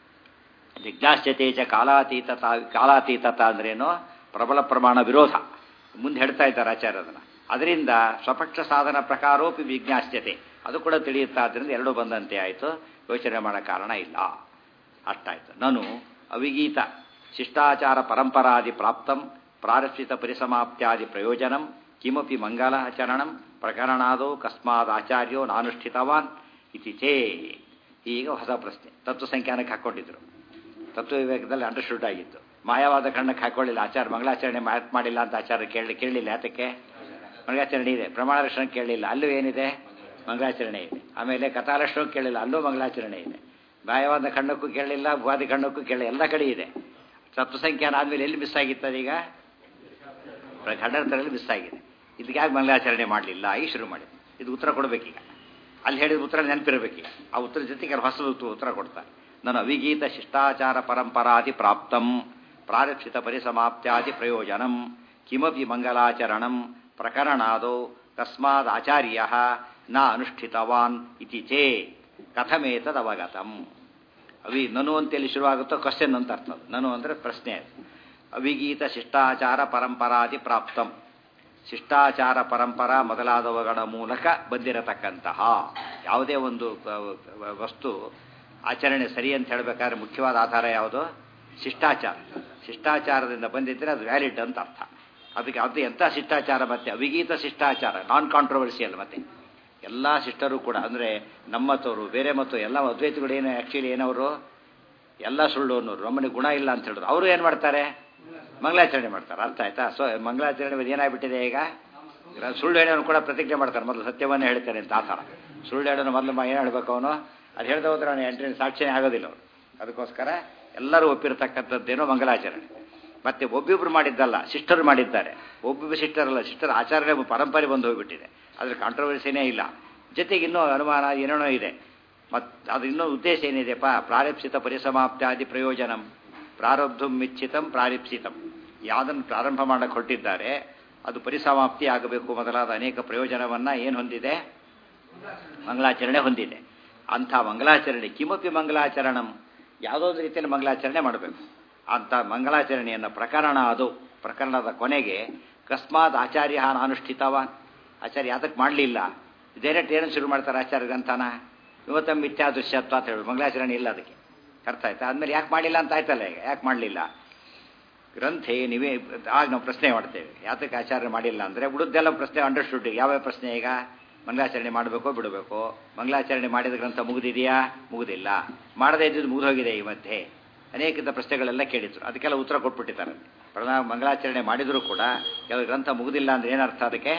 ಜಿಜ್ಞಾಸ್ಯತೆ ಕಾಲಾತೀತತ ಅಂದ್ರೇನು? ಪ್ರಬಲ ಪ್ರಮಾಣ ವಿರೋಧ. ಮುಂದೆ ಹೇಳ್ತಾ ಇದ್ದಾರೆ ಆಚಾರ್ಯದನ್ನ. ಅದರಿಂದ ಸ್ವಪಕ್ಷ ಸಾಧನ ಪ್ರಕಾರೋಪಿ ವಿಜ್ಞಾಸ್ಯತೆ ಅದು ಕೂಡ ತಿಳಿಯುತ್ತಾ. ಆದ್ದರಿಂದ ಎರಡೂ ಬಂದಂತೆ ಆಯಿತು, ಯೋಚನೆ ಮಾಡೋ ಕಾರಣ ಇಲ್ಲ. ಅಷ್ಟಾಯ್ತು. ನಾನು ಅವಿಗೀತ ಶಿಷ್ಟಾಚಾರ ಪರಂಪರಾದಿ ಪ್ರಾಪ್ತಂ ಪ್ರಾರಕ್ಷಿತ ಪರಿಸಮಾಪ್ತ್ಯಾದಿ ಪ್ರಯೋಜನಂ ಕಿಮಪಿ ಮಂಗಲಾಚರಣಂ ಪ್ರಕರಣಾದೋ ಕಸ್ಮಾದ್ ಆಚಾರ್ಯೋ ನಾನುಷ್ಠಿತವಾನ್ ಇತಿ ಚೇ. ಈಗ ಹೊಸ ಪ್ರಶ್ನೆ ತತ್ವಸಂಖ್ಯಾನಕ್ಕೆ ಹಾಕ್ಕೊಂಡಿದ್ರು. ತತ್ವ ವಿವೇಕದಲ್ಲಿ ಅಂಡರ್ಸ್ಟುಡ್ ಆಗಿತ್ತು. ಮಾಯವಾದ ಕಣ್ಣಕ್ಕೆ ಹಾಕೊಳ್ಳಿಲ್ಲ ಆಚಾರ. ಮಂಗಳಾಚರಣೆ ಮಾಡಿಲ್ಲ ಅಂತ ಆಚಾರ ಕೇಳಲಿಲ್ಲ. ಯಾತಕ್ಕೆ? ಮಂಗಳಾಚರಣೆ ಇದೆ. ಪ್ರಮಾಣ ಲಕ್ಷಣ ಕೇಳಲಿಲ್ಲ, ಅಲ್ಲೂ ಏನಿದೆ? ಮಂಗಳಾಚರಣೆ ಇದೆ. ಆಮೇಲೆ ಕಥಾಲಕ್ಷಣಕ್ಕೂ ಕೇಳಿಲ್ಲ, ಅಲ್ಲೂ ಮಂಗಳಾಚರಣೆ ಇದೆ. ಮಾಯವಾದ ಕಣ್ಣಕ್ಕೂ ಕೇಳಲಿಲ್ಲ, ಭುವಾದಿ ಕಣ್ಣಕ್ಕೂ ಕೇಳಿಲ್ಲ, ಎಲ್ಲ ಕಡೆ ಇದೆ. ತತ್ವಸಂಖ್ಯಾನ ಆದಮೇಲೆ ಎಲ್ಲಿ ಮಿಸ್ ಆಗಿತ್ತದ? ಈಗ ಖಂಡನದಲ್ಲಿ ಮಿಸ್ ಆಗಿದೆ. ಇದಕ್ಕಾಗಿ ಮಂಗಳಾಚರಣೆ ಮಾಡಲಿಲ್ಲ ಈ ಶುರು ಮಾಡಿದೆ. ಇದು ಉತ್ತರ ಕೊಡಬೇಕೀಗ. ಅಲ್ಲಿ ಹೇಳಿದ ಉತ್ತರ ನೆನಪಿರಬೇಕೀಗ. ಆ ಉತ್ತರ ಜೊತೆಗೆ ಹೊಸದು ಉತ್ತರ ಕೊಡ್ತಾರೆ. ನಾನು ಅವಿಗೀತ ಶಿಷ್ಟಾಚಾರ ಪರಂಪರಾದಿ ಪ್ರಾಪ್ತಂ ಪ್ರಾರಕ್ಷಿತ ಪರಿಸಮಾಪ್ತ್ಯಾದಿ ಪ್ರಯೋಜನಂ ಕಿಮಪಿ ಮಂಗಲಾಚರಣಂ ಪ್ರಕರಣಾದೋ ಕಸ್ಮಾದ್ ಆಚಾರ್ಯ ನ ಅನುಷ್ಠಿತವಾನ್ ಇತಿ ಚೇ ಕಥಮೇತದ್ ಅವಗತಂ. ನನು ಅಂತೇಳಿ ಶುರುವಾಗುತ್ತೋ ಕ್ವಶನ್ ಅಂತ ಅರ್ಥ. ನನು ಅಂದರೆ ಪ್ರಶ್ನೆ. ಅವಿಗೀತ ಶಿಷ್ಟಾಚಾರ ಪರಂಪರಾದಿ ಪ್ರಾಪ್ತಂ, ಶಿಷ್ಟಾಚಾರ ಪರಂಪರಾ ಮೊದಲಾದವುಗಳ ಮೂಲಕ ಬಂದಿರತಕ್ಕಂತಹ ಯಾವುದೇ ಒಂದು ವಸ್ತು ಆಚರಣೆ ಸರಿ ಅಂತ ಹೇಳಬೇಕಾದ್ರೆ ಮುಖ್ಯವಾದ ಆಧಾರ ಯಾವುದು? ಶಿಷ್ಟಾಚಾರ. ಶಿಷ್ಟಾಚಾರದಿಂದ ಬಂದಿದ್ದರೆ ಅದು ವ್ಯಾಲಿಡ್ ಅಂತ ಅರ್ಥ. ಅದಕ್ಕೆ ಅದು ಎಂಥ ಶಿಷ್ಟಾಚಾರ? ಮತ್ತೆ ಅವಿಗೀತ ಶಿಷ್ಟಾಚಾರ, ನಾನ್ ಕಾಂಟ್ರವರ್ಸಿಯಲ್. ಮತ್ತೆ ಎಲ್ಲ ಶಿಷ್ಟರು ಕೂಡ ಅಂದರೆ ನಮ್ಮತ್ತವರು ಬೇರೆ ಮತ್ತು ಎಲ್ಲ ಅದ್ವೈತಗಳು ಏನು ಆ್ಯಕ್ಚುಲಿ ಏನವರು ಎಲ್ಲ ಸುಳ್ಳು ಅನ್ನೋರು, ನಮ್ಮನೆ ಗುಣ ಇಲ್ಲ ಅಂತ ಹೇಳಿದ್ರು. ಅವರು ಏನು ಮಾಡ್ತಾರೆ? ಮಂಗಳಾಚರಣೆ ಮಾಡ್ತಾರೆ. ಅರ್ಥ ಆಯ್ತಾ? ಸೊ ಮಂಗಳಾಚರಣೆ ಏನಾಗ್ಬಿಟ್ಟಿದೆ ಈಗ? ಸುಳ್ಳು ಹೇಳೋನು ಕೂಡ ಪ್ರತಿಜ್ಞೆ ಮಾಡ್ತಾರೆ, ಮೊದಲು ಸತ್ಯವನ್ನೇ ಹೇಳ್ತಾರೆ ಅಂತ. ಆ ಥರ ಸುಳ್ಳು ಹೇಳೋನು ಮೊದಲು ಏನು ಹೇಳ್ಬೇಕು ಅವನು? ಅದು ಹೇಳ್ದೆ ಹೋದ್ರೆ ಅವನು ಎಂಟ್ರಿ ಸಾಕ್ಷಿನೇ ಆಗೋದಿಲ್ಲ ಅವರು. ಅದಕ್ಕೋಸ್ಕರ ಎಲ್ಲರೂ ಒಪ್ಪಿರತಕ್ಕಂಥದ್ದೇನೋ ಮಂಗಳಾಚರಣೆ. ಮತ್ತೆ ಒಬ್ಬಿಬ್ರು ಮಾಡಿದ್ದಲ್ಲ, ಸಿಸ್ಟರ್ ಮಾಡಿದ್ದಾರೆ. ಒಬ್ಬೊಬ್ಬ ಸಿಸ್ಟರ್ ಅಲ್ಲ, ಸಿಸ್ಟರ್ ಆಚರಣೆ ಪರಂಪರೆ ಬಂದು ಹೋಗ್ಬಿಟ್ಟಿದೆ. ಅದ್ರ ಕಾಂಟ್ರವರ್ಸಿನೇ ಇಲ್ಲ. ಜೊತೆಗೆ ಇನ್ನೂ ಅನುಮಾನ ಏನೇನೋ ಇದೆ. ಮತ್ತು ಅದು ಇನ್ನೂ ಉದ್ದೇಶ ಏನಿದೆಪ್ಪ? ಪ್ರಾರಪ್ಸಿತ ಪರಿಸಮಾಪ್ತ್ಯಾದಿ ಪ್ರಯೋಜನಂ. ಪ್ರಾರಬ್ಧಂ ಮಿಚ್ಛಿತಂ ಪ್ರಾರಿಪ್ಸಿತಂ. ಯಾವುದನ್ನು ಪ್ರಾರಂಭ ಮಾಡಕ್ಕೆ ಹೊರಟಿದ್ದಾರೆ ಅದು ಪರಿಸಮಾಪ್ತಿ ಆಗಬೇಕು ಮೊದಲಾದ ಅನೇಕ ಪ್ರಯೋಜನವನ್ನು ಏನು ಹೊಂದಿದೆ? ಮಂಗಳಾಚರಣೆ ಹೊಂದಿದೆ. ಅಂಥ ಮಂಗಳಾಚರಣೆ ಕಿಮಪಿ ಮಂಗಳಾಚರಣಂ, ಯಾವುದೋ ಒಂದು ರೀತಿಯಲ್ಲಿ ಮಂಗಳಾಚರಣೆ ಮಾಡಬೇಕು. ಅಂಥ ಮಂಗಳಾಚರಣೆಯನ್ನು ಪ್ರಕರಣ ಅದು ಪ್ರಕರಣದ ಕೊನೆಗೆ ಕಸ್ಮಾತ್ ಆಚಾರ್ಯ ಅನುಷ್ಠಿತವಾನ್, ಆಚಾರ್ಯ ಯಾತಕ್ಕೆ ಮಾಡಲಿಲ್ಲ? ಡೈರೆಕ್ಟ್ ಏನನ್ನು ಶುರು ಮಾಡ್ತಾರೆ ಆಚಾರ್ಯ ಗ್ರಂಥನ? ಇವತ್ತ ಮಿಥ್ಯಾ ದೃಶ್ಯತ್ವ ಅಂತ ಹೇಳಿ ಮಂಗಳಾಚರಣೆ ಇಲ್ಲ ಅದಕ್ಕೆ. ಅರ್ಥ ಆಯ್ತಾ? ಆದ್ಮೇಲೆ ಯಾಕೆ ಮಾಡಲಿಲ್ಲ ಅಂತ ಆಯ್ತಲ್ಲ. ಈಗ ಯಾಕೆ ಮಾಡಲಿಲ್ಲ? ಗ್ರಂಥೆ ನೀವೇ ಆಗ ನಾವು ಪ್ರಶ್ನೆ ಮಾಡ್ತೇವೆ, ಯಾತಕ್ಕೆ ಆಚಾರ್ಯ ಮಾಡಿಲ್ಲ ಅಂದರೆ ಉಳಿದೆಲ್ಲ ಪ್ರಶ್ನೆ ಅಂಡರ್ಸ್ಟುಡ್. ಯಾವ್ಯಾವ ಪ್ರಶ್ನೆ? ಈಗ ಮಂಗಳಾಚರಣೆ ಮಾಡಬೇಕೋ ಬಿಡಬೇಕು? ಮಂಗಳಾಚರಣೆ ಮಾಡಿದ ಗ್ರಂಥ ಮುಗಿದಿದೆಯಾ? ಮುಗುದಿಲ್ಲ. ಮಾಡದೇ ಇದ್ದಿದ್ದು ಮುಗಿದೋಗಿದೆ. ಈ ಮಧ್ಯೆ ಅನೇಕ ಪ್ರಶ್ನೆಗಳೆಲ್ಲ ಕೇಳಿದ್ರು, ಅದಕ್ಕೆಲ್ಲ ಉತ್ತರ ಕೊಟ್ಬಿಟ್ಟಿದ್ದಾರೆ. ಮಂಗಳಾಚರಣೆ ಮಾಡಿದರೂ ಕೂಡ ಕೆಲವು ಗ್ರಂಥ ಮುಗುದಿಲ್ಲ ಅಂದರೆ ಏನರ್ಥ ಅದಕ್ಕೆ?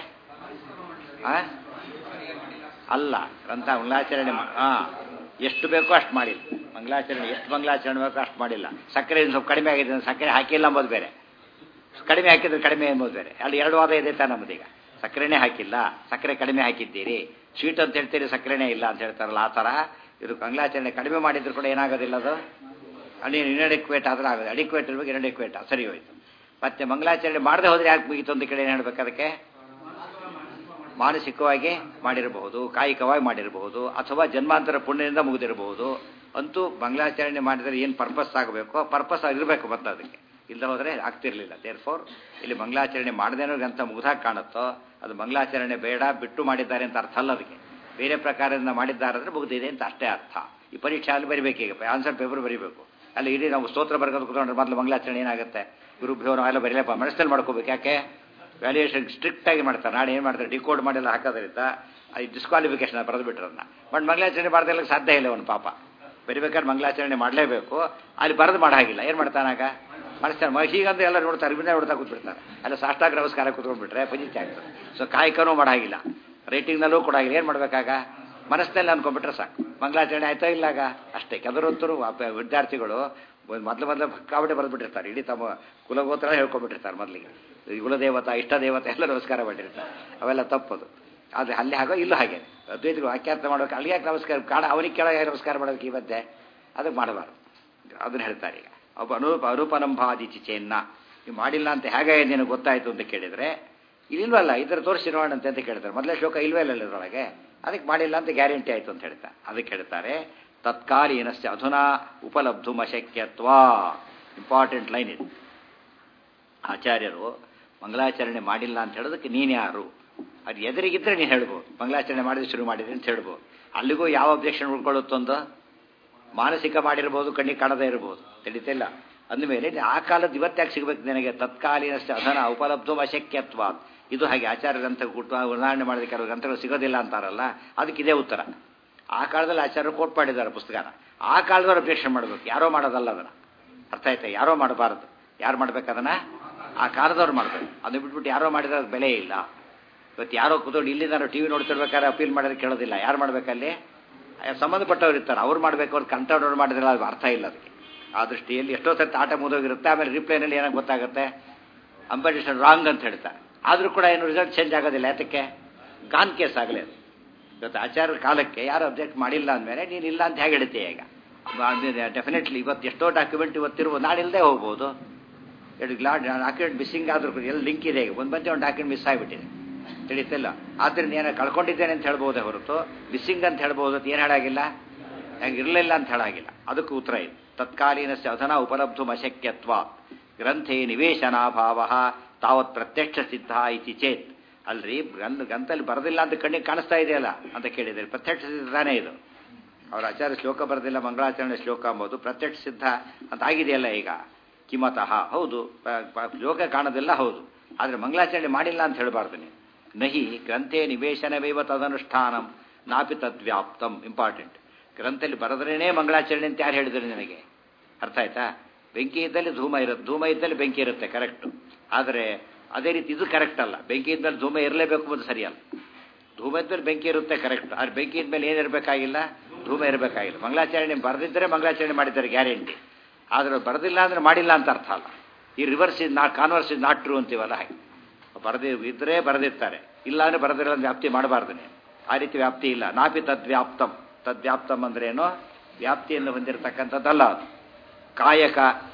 ಅಲ್ಲ, ಗ್ರಂಥ ಮಂಗಳಾಚರಣೆ ಎಷ್ಟು ಬೇಕೋ ಅಷ್ಟು ಮಾಡಿಲ್ಲ. ಮಂಗಳಾಚರಣೆ ಎಷ್ಟು ಮಂಗಳಾಚರಣೆ ಬೇಕೋ ಅಷ್ಟು ಮಾಡಿಲ್ಲ. ಸಕ್ಕರೆ ಸ್ವಲ್ಪ ಕಡಿಮೆ ಆಗಿದೆ, ಸಕ್ಕರೆ ಹಾಕಿಲ್ಲ ಅಂಬೋದು ಬೇರೆ, ಕಡಿಮೆ ಹಾಕಿದ್ರೆ ಕಡಿಮೆ ಎಂಬುದು ಬೇರೆ. ಅಲ್ಲಿ ಎರಡು ವಾದ ಇದೆ ತಾನೆ ನಮ್ಮದೀಗ. ಸಕ್ಕರೆನೇ ಹಾಕಿಲ್ಲ, ಸಕ್ಕರೆ ಕಡಿಮೆ ಹಾಕಿದ್ದೀರಿ, ಸ್ವೀಟ್ ಅಂತ ಹೇಳ್ತೀರಿ, ಸಕ್ಕರೆನೇ ಇಲ್ಲ ಅಂತ ಹೇಳ್ತಾರಲ್ಲ, ಆ ಥರ ಇದು ಮಂಗಳಾಚರಣೆ ಕಡಿಮೆ ಮಾಡಿದ್ರು ಕೂಡ ಏನಾಗೋದಿಲ್ಲ. ಅದು ಅಲ್ಲಿ ಇನ್ಅಡಿಕ್ವೇಟ್ ಆದ್ರೆ ಆಗೋದು. ಅಡಿಕ್ವೇಟ್ ಇರ್ಬೇಕು, ಇನ್ಅಡಿಕ್ವೇಟ್ ಸರಿ ಹೋಯ್ತು. ಮತ್ತೆ ಮಂಗಳಾಚರಣೆ ಮಾಡದೆ ಹೋದ್ರೆ ಯಾಕೆ ಮುಗಿತು ಅಂತ ಕೇಳಿ ಏನು ಹೇಳ್ಬೇಕು? ಅದಕ್ಕೆ ಮಾನಸಿಕವಾಗಿ ಮಾಡಿರಬಹುದು, ಕಾಯಿಕವಾಗಿ ಮಾಡಿರಬಹುದು, ಅಥವಾ ಜನ್ಮಾಂತರ ಪುಣ್ಯದಿಂದ ಮುಗಿದಿರಬಹುದು. ಅಂತೂ ಮಂಗಳಾಚರಣೆ ಮಾಡಿದರೆ ಏನು ಪರ್ಪಸ್ ಆಗಬೇಕೋ ಪರ್ಪಸ್ ಆಗಿರಬೇಕು. ಮತ್ತೆ ಅದಕ್ಕೆ ಇಲ್ಲದೆ ಹೋದರೆ ಆಗ್ತಿರ್ಲಿಲ್ಲ. ದೇರ್ಫೋರ್ ಇಲ್ಲಿ ಮಂಗಳಾಚರಣೆ ಮಾಡದೇನೋ ಗ್ರಂಥ ಮುಗಿದಾಗಿ ಕಾಣುತ್ತೋ ಅದು ಮಂಗಳಾಚರಣೆ ಬೇಡ ಬಿಟ್ಟು ಮಾಡಿದ್ದಾರೆ ಅಂತ ಅರ್ಥ ಅಲ್ಲ. ಅದಕ್ಕೆ ಬೇರೆ ಪ್ರಕಾರದಿಂದ ಮಾಡಿದ್ದಾರೆ ಅಂದರೆ ಮುಗಿದಿದೆ ಅಂತ ಅಷ್ಟೇ ಅರ್ಥ. ಈ ಪರೀಕ್ಷೆ ಅಲ್ಲಿ ಬರಿಬೇಕೀಗ, ಆನ್ಸರ್ ಪೇಪರ್ ಬರೀಬೇಕು. ಅಲ್ಲಿ ಇಡೀ ನಾವು ಸ್ತೋತ್ರ ಬರ್ಗೋದು ಕೂತ್ಕೊಂಡ್ರೆ ಮೊದಲು ಮಂಗಳಾಚರಣೆ ಏನಾಗುತ್ತೆ? ಗುರುಭ್ಯೋ ನಾವೆಲ್ಲ ಬರೀಲಪ್ಪ ಮನಸ್ಸಲ್ಲಿ ಮಾಡ್ಕೋಬೇಕು. ಯಾಕೆ? ವ್ಯಾಲ್ಯೂಯೇಷನ್ ಸ್ಟ್ರಿಕ್ಟಾಗಿ ಮಾಡ್ತಾರೆ. ನಾಳೆ ಏನು ಮಾಡ್ತಾರೆ? ಡಿಕೋಡ್ ಮಾಡಿಲ್ಲ ಹಾಕೋದ್ರಿಂದ ಈ ಡಿಸ್ಕ್ವಾಲಿಫಿಕೇಶನ್ ಬರೆದು ಬಿಟ್ರನ್ನ. ಬಟ್ ಮಂಗಳಾಚರಣೆ ಮಾಡ್ದೆಲ್ಲ ಸಾಧ್ಯ ಇಲ್ಲ ಅವನು ಪಾಪ. ಬರಿಬೇಕಾದ್ರೆ ಮಂಗಳಾಚರಣೆ ಮಾಡಲೇಬೇಕು. ಅಲ್ಲಿ ಬರೆದು ಮಾಡಾಗಿಲ್ಲ, ಏನು ಮಾಡ್ತಾನಾಗ ಮಾಡಿಸ್ತಾನೆ. ಹೀಗಂದ್ರೆ ಎಲ್ಲ ನೋಡ್ತಾರೆ, ಬಿಂದ ನೋಡ್ತಾ ಕೂತ್ಬಿಡ್ತಾರೆ. ಅಲ್ಲ ಸಾಷ್ಟಾಂಗ ನಮಸ್ಕಾರ ಕೂತ್ಕೊಂಡ್ಬಿಟ್ರೆ ಪಂಜಿತಿ ಆಗ್ತದೆ. ಸೊ ಕಾಯಕನೂ ಮಾಡಾಗಿಲ್ಲ, ರೈಟಿಂಗ್ನಲ್ಲೂ ಕೊಡಾಗಿಲ್ಲ. ಏನು ಮಾಡಬೇಕಾಗ ಮನಸ್ಸಿನಲ್ಲಿ ಅಂದ್ಕೊಂಡ್ಬಿಟ್ರೆ ಸಾಕು. ಮಂಗಳಾಚರಣೆ ಆಯ್ತಾ ಇಲ್ಲಾಗ ಅಷ್ಟೇ. ಕೆಲವರಂತರೂ ವಿದ್ಯಾರ್ಥಿಗಳು ಮೊದಲು ಭಕ್ಕಾವಟೆ ಬರೆದ್ಬಿಟ್ಟಿರ್ತಾರೆ. ಇಡೀ ತಮ್ಮ ಕುಲಗೋತ್ರ ಹೇಳ್ಕೊಂಡ್ಬಿಟ್ಟಿರ್ತಾರೆ. ಮೊದಲಿಗೆ ಕುಲದೇವತಾ ಇಷ್ಟ ದೇವತೆ ಎಲ್ಲ ನಮಸ್ಕಾರ ಮಾಡಿರ್ತಾರೆ. ಅವೆಲ್ಲ ತಪ್ಪದು. ಅದು ಅಲ್ಲಿ ಹಾಗೋ ಇಲ್ಲೂ ಹಾಗೆ ಅದ್ವೈತಗಳು ವಾಕ್ಯಾರ್ಥ ಮಾಡ್ಬೇಕು. ಅಲ್ಲಿ ಯಾಕೆ ನಮಸ್ಕಾರ ಕಾಣ ಅವನಿಗೆ ಕೆಳಗೆ ನಮಸ್ಕಾರ ಮಾಡೋದಕ್ಕೆ ಈ ಮಧ್ಯೆ ಅದಕ್ಕೆ ಮಾಡಬಾರ್ದು. ಅದನ್ನು ಹೇಳ್ತಾರೆ. ಈಗ ಒಬ್ಬ ಅರೂಪನಂಭಾದಿ ಚಿಚೇನ್ನ ನೀವು ಮಾಡಿಲ್ಲ ಅಂತ ಹೇಗೆ ನಿನಗೆ ಗೊತ್ತಾಯಿತು ಅಂತ ಕೇಳಿದರೆ ಇಲ್ವಲ್ಲ ಇದರ ತೋರಿಸಿ ನೋಡೋಣಂತೆ ಅಂತ ಕೇಳ್ತಾರೆ. ಮೊದಲೇ ಶ್ಲೋಕ ಇಲ್ವೇ ಇಲ್ಲ ಇದರೊಳಗೆ, ಅದಕ್ಕೆ ಮಾಡಿಲ್ಲ ಅಂತ ಗ್ಯಾರಂಟಿ ಆಯಿತು ಅಂತ ಹೇಳ್ತಾರೆ. ಅದಕ್ಕೆ ಹೇಳ್ತಾರೆ ತತ್ಕಾಲೀನಸ್ಯ ಅಧುನಾ ಉಪಲಬ್ಧುಮಶಕ್ಯತ್ವ. ಇಂಪಾರ್ಟೆಂಟ್ ಲೈನ್ ಇದು. ಆಚಾರ್ಯರು ಮಂಗಳಾಚರಣೆ ಮಾಡಿಲ್ಲ ಅಂತ ಹೇಳೋದಕ್ಕೆ ನೀನು ಯಾರು? ಅದು ಎದುರಿಗಿದ್ರೆ ನೀನು ಹೇಳ್ಬೋದು, ಮಂಗಳಾಚರಣೆ ಮಾಡಿದ್ರೆ ಶುರು ಮಾಡಿದ್ರೆ ಅಂತ ಹೇಳ್ಬೋದು. ಅಲ್ಲಿಗೂ ಯಾವ ಅಬ್ಜೆಕ್ಷನ್ ಉಳ್ಕೊಳ್ಳುತ್ತೊಂದು ಮಾನಸಿಕ ಮಾಡಿರ್ಬೋದು, ಕಣ್ಣಿಗೆ ಕಾಣದೇ ಇರ್ಬೋದು, ತಿಳಿತಿಲ್ಲ. ಅಂದಮೇಲೆ ಆ ಕಾಲದ ಇವತ್ತಾಗಿ ಸಿಗಬೇಕು ನಿನಗೆ. ತತ್ಕಾಲೀನಸ್ಯ ಅಧನ ಉಪಲಬ್ಧು ಅಶಕ್ಯತ್ವ. ಇದು ಹಾಗೆ ಆಚಾರ ಗ್ರಂಥ ಉದಾಹರಣೆ ಮಾಡಿದ ಕೆಲವು ಗ್ರಂಥಗಳು ಸಿಗೋದಿಲ್ಲ ಅಂತಾರಲ್ಲ, ಅದಕ್ಕೆ ಇದೇ ಉತ್ತರ. ಆ ಕಾಲದಲ್ಲಿ ಆಚಾರ್ಯರು ಕೋಟ್ ಮಾಡಿದ್ದಾರೆ ಪುಸ್ತಕನ. ಆ ಕಾಲದವ್ರು ಅಬ್ಜೆಕ್ಷನ್ ಮಾಡಬೇಕು, ಯಾರೋ ಮಾಡೋದಲ್ಲ ಅದನ್ನು. ಅರ್ಥ ಆಯ್ತಾ? ಯಾರೋ ಮಾಡಬಾರ್ದು. ಯಾರು ಮಾಡ್ಬೇಕು ಅದನ್ನು? ಆ ಕಾಲದವ್ರು ಮಾಡಬೇಕು. ಅದನ್ನು ಬಿಟ್ಬಿಟ್ಟು ಯಾರೋ ಮಾಡಿದ್ರೆ ಅದು ಬೆಲೆ ಇಲ್ಲ. ಇವತ್ತು ಯಾರೋ ಕೂತ್ಕೊಂಡು ಇಲ್ಲಿಂದ ಟಿ ವಿ ನೋಡ್ತಿರ್ಬೇಕಾದ್ರೆ ಅಪೀಲ್ ಮಾಡಿದ್ರೆ ಕೇಳೋದಿಲ್ಲ. ಯಾರು ಮಾಡಬೇಕಲ್ಲಿ? ಸಂಬಂಧಪಟ್ಟವ್ರು ಇರ್ತಾರೆ, ಅವ್ರು ಮಾಡಬೇಕು. ಅವ್ರು ಕಂಟ್ರೋಲ್ ಮಾಡಿದ್ರೆ ಅದು ಅರ್ಥ ಇಲ್ಲ. ಅದಕ್ಕೆ ಆ ದೃಷ್ಟಿಯಲ್ಲಿ ಎಷ್ಟೋ ಸರ್ತಿ ಆಟ ಮುಗಿದೋಗಿರುತ್ತೆ. ಆಮೇಲೆ ರಿಪ್ಲೈನಲ್ಲಿ ಏನಾಗಿ ಗೊತ್ತಾಗುತ್ತೆ, ಅಂಪೈರೇಷನ್ ರಾಂಗ್ ಅಂತ ಹೇಳ್ತಾರೆ. ಆದರೂ ಕೂಡ ಏನು ರಿಸಲ್ಟ್ ಚೇಂಜ್ ಆಗೋದಿಲ್ಲ. ಯಾತಕ್ಕೆ? ಗಾನ್ ಕೇಸ್ ಆಗಲಿ ಅದು. ಇವತ್ತು ಆಚಾರ್ಯರ ಕಾಲಕ್ಕೆ ಯಾರು ಅಬ್ಜೆಕ್ಟ್ ಮಾಡಿಲ್ಲ ಅಂದಮೇಲೆ ನೀನು ಇಲ್ಲ ಅಂತ ಹೇಗೆ ಹೇಳ್ತೀಯ? ಈಗ ಡೆಫಿನೆಟ್ಲಿ ಇವತ್ತು ಎಷ್ಟೋ ಡಾಕ್ಯುಮೆಂಟ್ ಇವತ್ತಿರುವ ನಾಡಿಲ್ಲದೆ ಹೋಗ್ಬೋದು. ಡಾಕ್ಯುಮೆಂಟ್ ಮಿಸ್ಸಿಂಗ್ ಆದ್ರೂ ಎಲ್ಲ ಲಿಂಕ್ ಇದೆ. ಈಗ ಒಂದು ಡಾಕ್ಯುಮೆಂಟ್ ಮಿಸ್ ಆಗಿಬಿಟ್ಟಿದೆ, ತಿಳಿತಿಲ್ಲ. ಆದ್ದರಿಂದ ಏನೋ ಕಳ್ಕೊಂಡಿದ್ದೇನೆ ಅಂತ ಹೇಳ್ಬೋದೇ ಹೊರತು ಮಿಸ್ಸಿಂಗ್ ಅಂತ ಹೇಳ್ಬೋದು. ಅದು ಏನು ಹೇಳಾಗಿಲ್ಲ, ಹೆಂಗೆ ಇರಲಿಲ್ಲ ಅಂತ ಹೇಳಾಗಿಲ್ಲ. ಅದಕ್ಕೂ ಉತ್ತರ ಇದೆ. ತತ್ಕಾಲೀನಸ್ಯ ಅಧನ ಉಪಲಬ್ಧು ಅಶಕ್ಯತ್ವ ಗ್ರಂಥೇ ನಿವೇಶನಾಭಾವ ತಾವತ್ ಪ್ರತ್ಯಕ್ಷ ಸಿದ್ಧ ಇತಿ ಚೇತ್. ಅಲ್ರಿ ಗ್ರಂಥಲ್ಲಿ ಬರೋದಿಲ್ಲ ಅಂತ ಕಣ್ಣಿಗೆ ಕಾಣಿಸ್ತಾ ಇದೆಯಲ್ಲ ಅಂತ ಕೇಳಿದರೆ ಪ್ರತ್ಯಕ್ಷ ಸಿದ್ಧನೇ ಇದು. ಅವರ ಆಚಾರ್ಯ ಶ್ಲೋಕ ಬರೆದಿಲ್ಲ, ಮಂಗಳಾಚರಣೆ ಶ್ಲೋಕ ಅಂಬೋದು ಪ್ರತ್ಯಕ್ಷ ಸಿದ್ಧ ಅಂತ ಆಗಿದೆಯಲ್ಲ ಈಗ. ಕಿಮತಃ ಹೌದು, ಶ್ಲೋಕ ಕಾಣೋದಿಲ್ಲ ಹೌದು, ಆದರೆ ಮಂಗಳಾಚರಣೆ ಮಾಡಿಲ್ಲ ಅಂತ ಹೇಳಬಾರ್ದು ನೀವು. ನಹಿ ಗ್ರಂಥೇ ನಿವೇಶನವೇವ ತದನುಷ್ಠಾನಂ ನಾಪಿ ತದ್ವ್ಯಾಪ್ತಂ. ಇಂಪಾರ್ಟೆಂಟ್. ಗ್ರಂಥದಲ್ಲಿ ಬರೆದ್ರೇನೇ ಮಂಗಳಾಚರಣೆ ಅಂತ ಯಾರು ಹೇಳಿದ್ರು ನಿನಗೆ? ಅರ್ಥ ಆಯ್ತಾ? ಬೆಂಕಿ ಇದ್ದಲ್ಲಿ ಧೂಮ ಇರುತ್ತೆ, ಧೂಮ ಇದ್ದಲ್ಲಿ ಬೆಂಕಿ ಇರುತ್ತೆ, ಕರೆಕ್ಟು. ಆದರೆ ಅದೇ ರೀತಿ ಇದು ಕರೆಕ್ಟ್ ಅಲ್ಲ. ಬೆಂಕಿ ಇದ್ಮೇಲೆ ಧೂಮ ಇರಲೇಬೇಕು ಅಂತ ಸರಿಯಲ್ಲ. ಧೂಮ ಇದ್ಮೇಲೆ ಬೆಂಕಿ ಇರುತ್ತೆ, ಕರೆಕ್ಟ್. ಆದರೆ ಬೆಂಕಿ ಇದ್ಮೇಲೆ ಏನಿರಬೇಕಾಗಿಲ್ಲ, ಧೂಮ ಇರಬೇಕಾಗಿಲ್ಲ. ಮಂಗಳಾಚರಣೆ ಬರೆದಿದ್ದರೆ ಮಂಗಳಾಚರಣೆ ಮಾಡಿದ್ದಾರೆ ಗ್ಯಾರಂಟಿ. ಆದರೆ ಬರೆದಿಲ್ಲ ಅಂದರೆ ಮಾಡಿಲ್ಲ ಅಂತ ಅರ್ಥ ಅಲ್ಲ. ಈ reverse is not, converse is not true ಅಂತೀವಲ್ಲ ಹಾಗೆ. ಇದ್ದರೆ ಬರೆದಿರ್ತಾರೆ, ಇಲ್ಲ ಅಂದರೆ ಬರೆದಿರೋ ವ್ಯಾಪ್ತಿ ಮಾಡಬಾರ್ದು ನೀವು. ಆ ರೀತಿ ವ್ಯಾಪ್ತಿ ಇಲ್ಲ. ನಾಪಿ ತದ್ವ್ಯಾಪ್ತಂ. ತದ್ವ್ಯಾಪ್ತಂ ಅಂದ್ರೇನು? ವ್ಯಾಪ್ತಿಯನ್ನು ಹೊಂದಿರತಕ್ಕಂಥದ್ದಲ್ಲ ಅದು. ಕಾಯಕ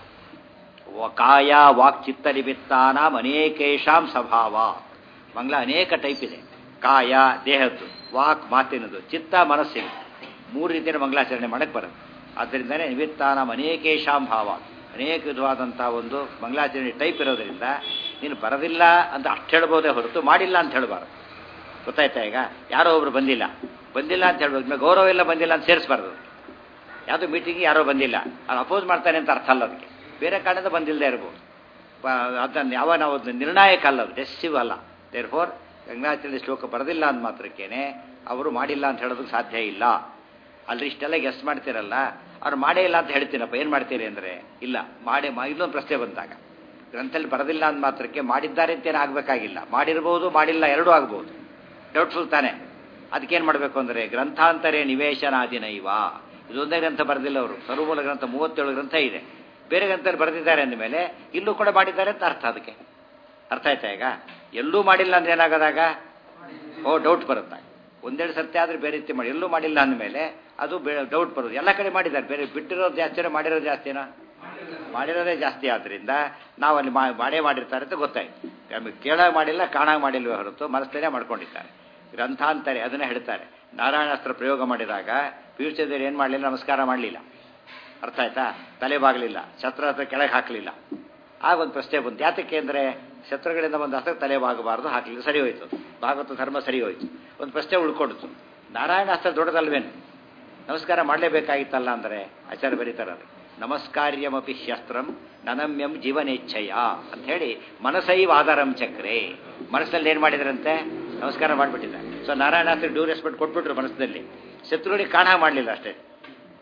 ಕಾಯ ವಾಕ್ ಚಿತ್ತ ನಿಮಿತ್ತಾನಾಂ ಅನೇಕೇಶಾಂ ಸ್ವಭಾವ. ಮಂಗಳ ಅನೇಕ ಟೈಪ್ ಇದೆ. ಕಾಯ ದೇಹದ್ದು, ವಾಕ್ ಮಾತಿನದು, ಚಿತ್ತ ಮನಸ್ಸಿನ, ಮೂರು ರೀತಿಯ ಮಂಗಳಾಚರಣೆ ಮಾಡಕ್ಕೆ ಬರುತ್ತೆ. ಆದ್ದರಿಂದನೇ ನಿಮಿತ್ತಾನಾಂ ಅನೇಕೇಶಾಂ ಭಾವ, ಅನೇಕ ವಿಧವಾದಂಥ ಒಂದು ಮಂಗಳಾಚರಣೆ ಟೈಪ್ ಇರೋದರಿಂದ ನೀನು ಬರೋದಿಲ್ಲ ಅಂತ ಅಷ್ಟು ಹೇಳ್ಬೋದೇ ಹೊರತು ಮಾಡಿಲ್ಲ ಅಂತ ಹೇಳಬಾರ್ದು. ಗೊತ್ತಾಯ್ತಾ? ಈಗ ಯಾರೋ ಒಬ್ರು ಬಂದಿಲ್ಲ ಅಂತ ಹೇಳ್ಬೇಕು, ಗೌರವ ಇಲ್ಲ ಬಂದಿಲ್ಲ ಅಂತ ಸೇರಿಸಬಾರ್ದು. ಯಾವುದೋ ಮೀಟಿಂಗ್ ಯಾರೋ ಬಂದಿಲ್ಲ, ಅದು ಅಪೋಸ್ ಮಾಡ್ತಾನೆ ಅಂತ ಅರ್ಥ ಅಲ್ಲ. ಅದಕ್ಕೆ ಬೇರೆ ಕಾರಣದ ಬಂದಿಲ್ಲದೆ ಇರ್ಬೋದು. ಅದನ್ನು ನಾವು ನಿರ್ಣಾಯಕ ಅಲ್ಲ, ಅದು ಡೆಸಿವ್ ಅಲ್ಲ. ದೇರ್ ಫೋರ್ ಮಂಗಳಾಚರಣೆ ಶ್ಲೋಕ ಬರೋದಿಲ್ಲ ಅಂದ ಮಾತ್ರಕ್ಕೇನೆ ಅವರು ಮಾಡಿಲ್ಲ ಅಂತ ಹೇಳೋದಕ್ಕೆ ಸಾಧ್ಯ ಇಲ್ಲ. ಅಲ್ಲಿ ಇಷ್ಟೆಲ್ಲ ಗೆಸ್ಟ್ ಮಾಡ್ತೀರಲ್ಲ, ಅವ್ರು ಮಾಡೇ ಇಲ್ಲ ಅಂತ ಹೇಳ್ತೀನಪ್ಪ, ಏನು ಮಾಡ್ತೀರಿ ಅಂದರೆ ಇಲ್ಲ ಇನ್ನೊಂದು ಪ್ರಶ್ನೆ ಬಂದಾಗ ಗ್ರಂಥದಲ್ಲಿ ಬರೋದಿಲ್ಲ ಅಂದ ಮಾತ್ರಕ್ಕೆ ಮಾಡಿದ್ದಾರೆ ಅಂತೇನು ಆಗಬೇಕಾಗಿಲ್ಲ. ಮಾಡಿರ್ಬೋದು, ಮಾಡಿಲ್ಲ, ಎರಡೂ ಆಗ್ಬೋದು. ಡೌಟ್ಫುಲ್ ತಾನೆ. ಅದಕ್ಕೇನು ಮಾಡಬೇಕು ಅಂದರೆ ಗ್ರಂಥಾಂತರೇ ನಿವೇಶನಾದಿನೈವ. ಇದೊಂದೇ ಗ್ರಂಥ ಬರೆದಿಲ್ಲ ಅವರು. ಸರ್ವಮೂಲ ಗ್ರಂಥ 37 ಗ್ರಂಥ ಇದೆ. ಬೇರೆ ಗ್ರಂಥದಲ್ಲಿ ಬರೆದಿದ್ದಾರೆ ಅಂದಮೇಲೆ ಇಲ್ಲೂ ಕೂಡ ಮಾಡಿದ್ದಾರೆ ಅಂತ ಅರ್ಥ. ಅದಕ್ಕೆ ಅರ್ಥ ಆಯ್ತಾ? ಈಗ ಎಲ್ಲೂ ಮಾಡಿಲ್ಲ ಅಂದ್ರೆ ಏನಾಗೋದಾಗ ಡೌಟ್ ಬರುತ್ತೆ. ಒಂದೆರಡು ಸರ್ತಿ ಆದರೆ ಬೇರೆ ರೀತಿ ಮಾಡಿ, ಎಲ್ಲೂ ಮಾಡಿಲ್ಲ ಅಂದಮೇಲೆ ಅದು ಡೌಟ್ ಬರೋದು. ಎಲ್ಲ ಕಡೆ ಮಾಡಿದ್ದಾರೆ, ಬೇರೆ ಬಿಟ್ಟಿರೋದು ಜಾಸ್ತಿನೋ ಮಾಡಿರೋದು ಜಾಸ್ತಿನೋ? ಮಾಡಿರೋದೇ ಜಾಸ್ತಿ. ಆದ್ದರಿಂದ ನಾವು ಅಲ್ಲಿ ಮಾಡೇ ಮಾಡಿರ್ತಾರೆ ಅಂತ ಗೊತ್ತಾಯ್ತು. ಕೇಳಾಗ ಮಾಡಿಲ್ಲ, ಕಾಣಾಗ ಮಾಡಿಲ್ವೇ ಹೊರತು ಮನಸ್ಸಲ್ಲೇ ಮಾಡ್ಕೊಂಡಿದ್ದಾರೆ. ಗ್ರಂಥಾಂತರೆ ಅದನ್ನೇ ಹೇಳ್ತಾರೆ. ನಾರಾಯಣಾಸ್ತ್ರ ಪ್ರಯೋಗ ಮಾಡಿದಾಗ ಪೀಠದಲ್ಲಿ ಏನು ಮಾಡಲಿಲ್ಲ, ನಮಸ್ಕಾರ ಮಾಡಲಿಲ್ಲ. ಅರ್ಥ ಆಯ್ತಾ? ತಲೆ ಬಾಗಲಿಲ್ಲ, ಶಸ್ತ್ರ ಹತ್ರ ಕೆಳಗೆ ಹಾಕಲಿಲ್ಲ. ಆಗ ಒಂದು ಪ್ರಶ್ನೆ ಬಂತು, ಯಾತಕ್ಕೆ ಅಂದರೆ ಶತ್ರುಗಳಿಂದ ಒಂದು ಹಸ್ತ ತಲೆ ಬಾಗಬಾರ್ದು, ಹಾಕಲಿಲ್ಲ, ಸರಿ ಹೋಯ್ತು. ಭಾಗವತ ಧರ್ಮ ಸರಿ ಹೋಯ್ತು. ಒಂದು ಪ್ರಶ್ನೆ ಉಳ್ಕೊಡ್ತು, ನಾರಾಯಣಾಸ್ತ್ರ ದೊಡ್ಡದಲ್ವೇನು, ನಮಸ್ಕಾರ ಮಾಡಲೇಬೇಕಾಗಿತ್ತಲ್ಲ ಅಂದರೆ ಆಚಾರ್ಯ ಬರೀತಾರೆ ಅದು ನಮಸ್ಕಾರ್ಯಮಪಿ ಶಸ್ತ್ರಂ ನನಮ್ಯಂ ಜೀವನೇಚ್ಛಯ ಅಂತ ಹೇಳಿ ಮನಸೈವ ಆಧಾರಂ ಚಕ್ರೆ. ಮನಸ್ಸಲ್ಲಿ ಏನು ಮಾಡಿದ್ರಂತೆ? ನಮಸ್ಕಾರ ಮಾಡಿಬಿಟ್ಟಿದ್ದಾರೆ. ಸೊ ನಾರಾಯಣಾಸ್ತ್ರ ಡ್ಯೂ ರೆಸ್ಪೆಕ್ಟ್ ಕೊಟ್ಬಿಟ್ರು ಮನಸ್ಸಿನಲ್ಲಿ. ಶತ್ರುಗಳಿಗೆ ಕಾಣ ಮಾಡಲಿಲ್ಲ ಅಷ್ಟೇ.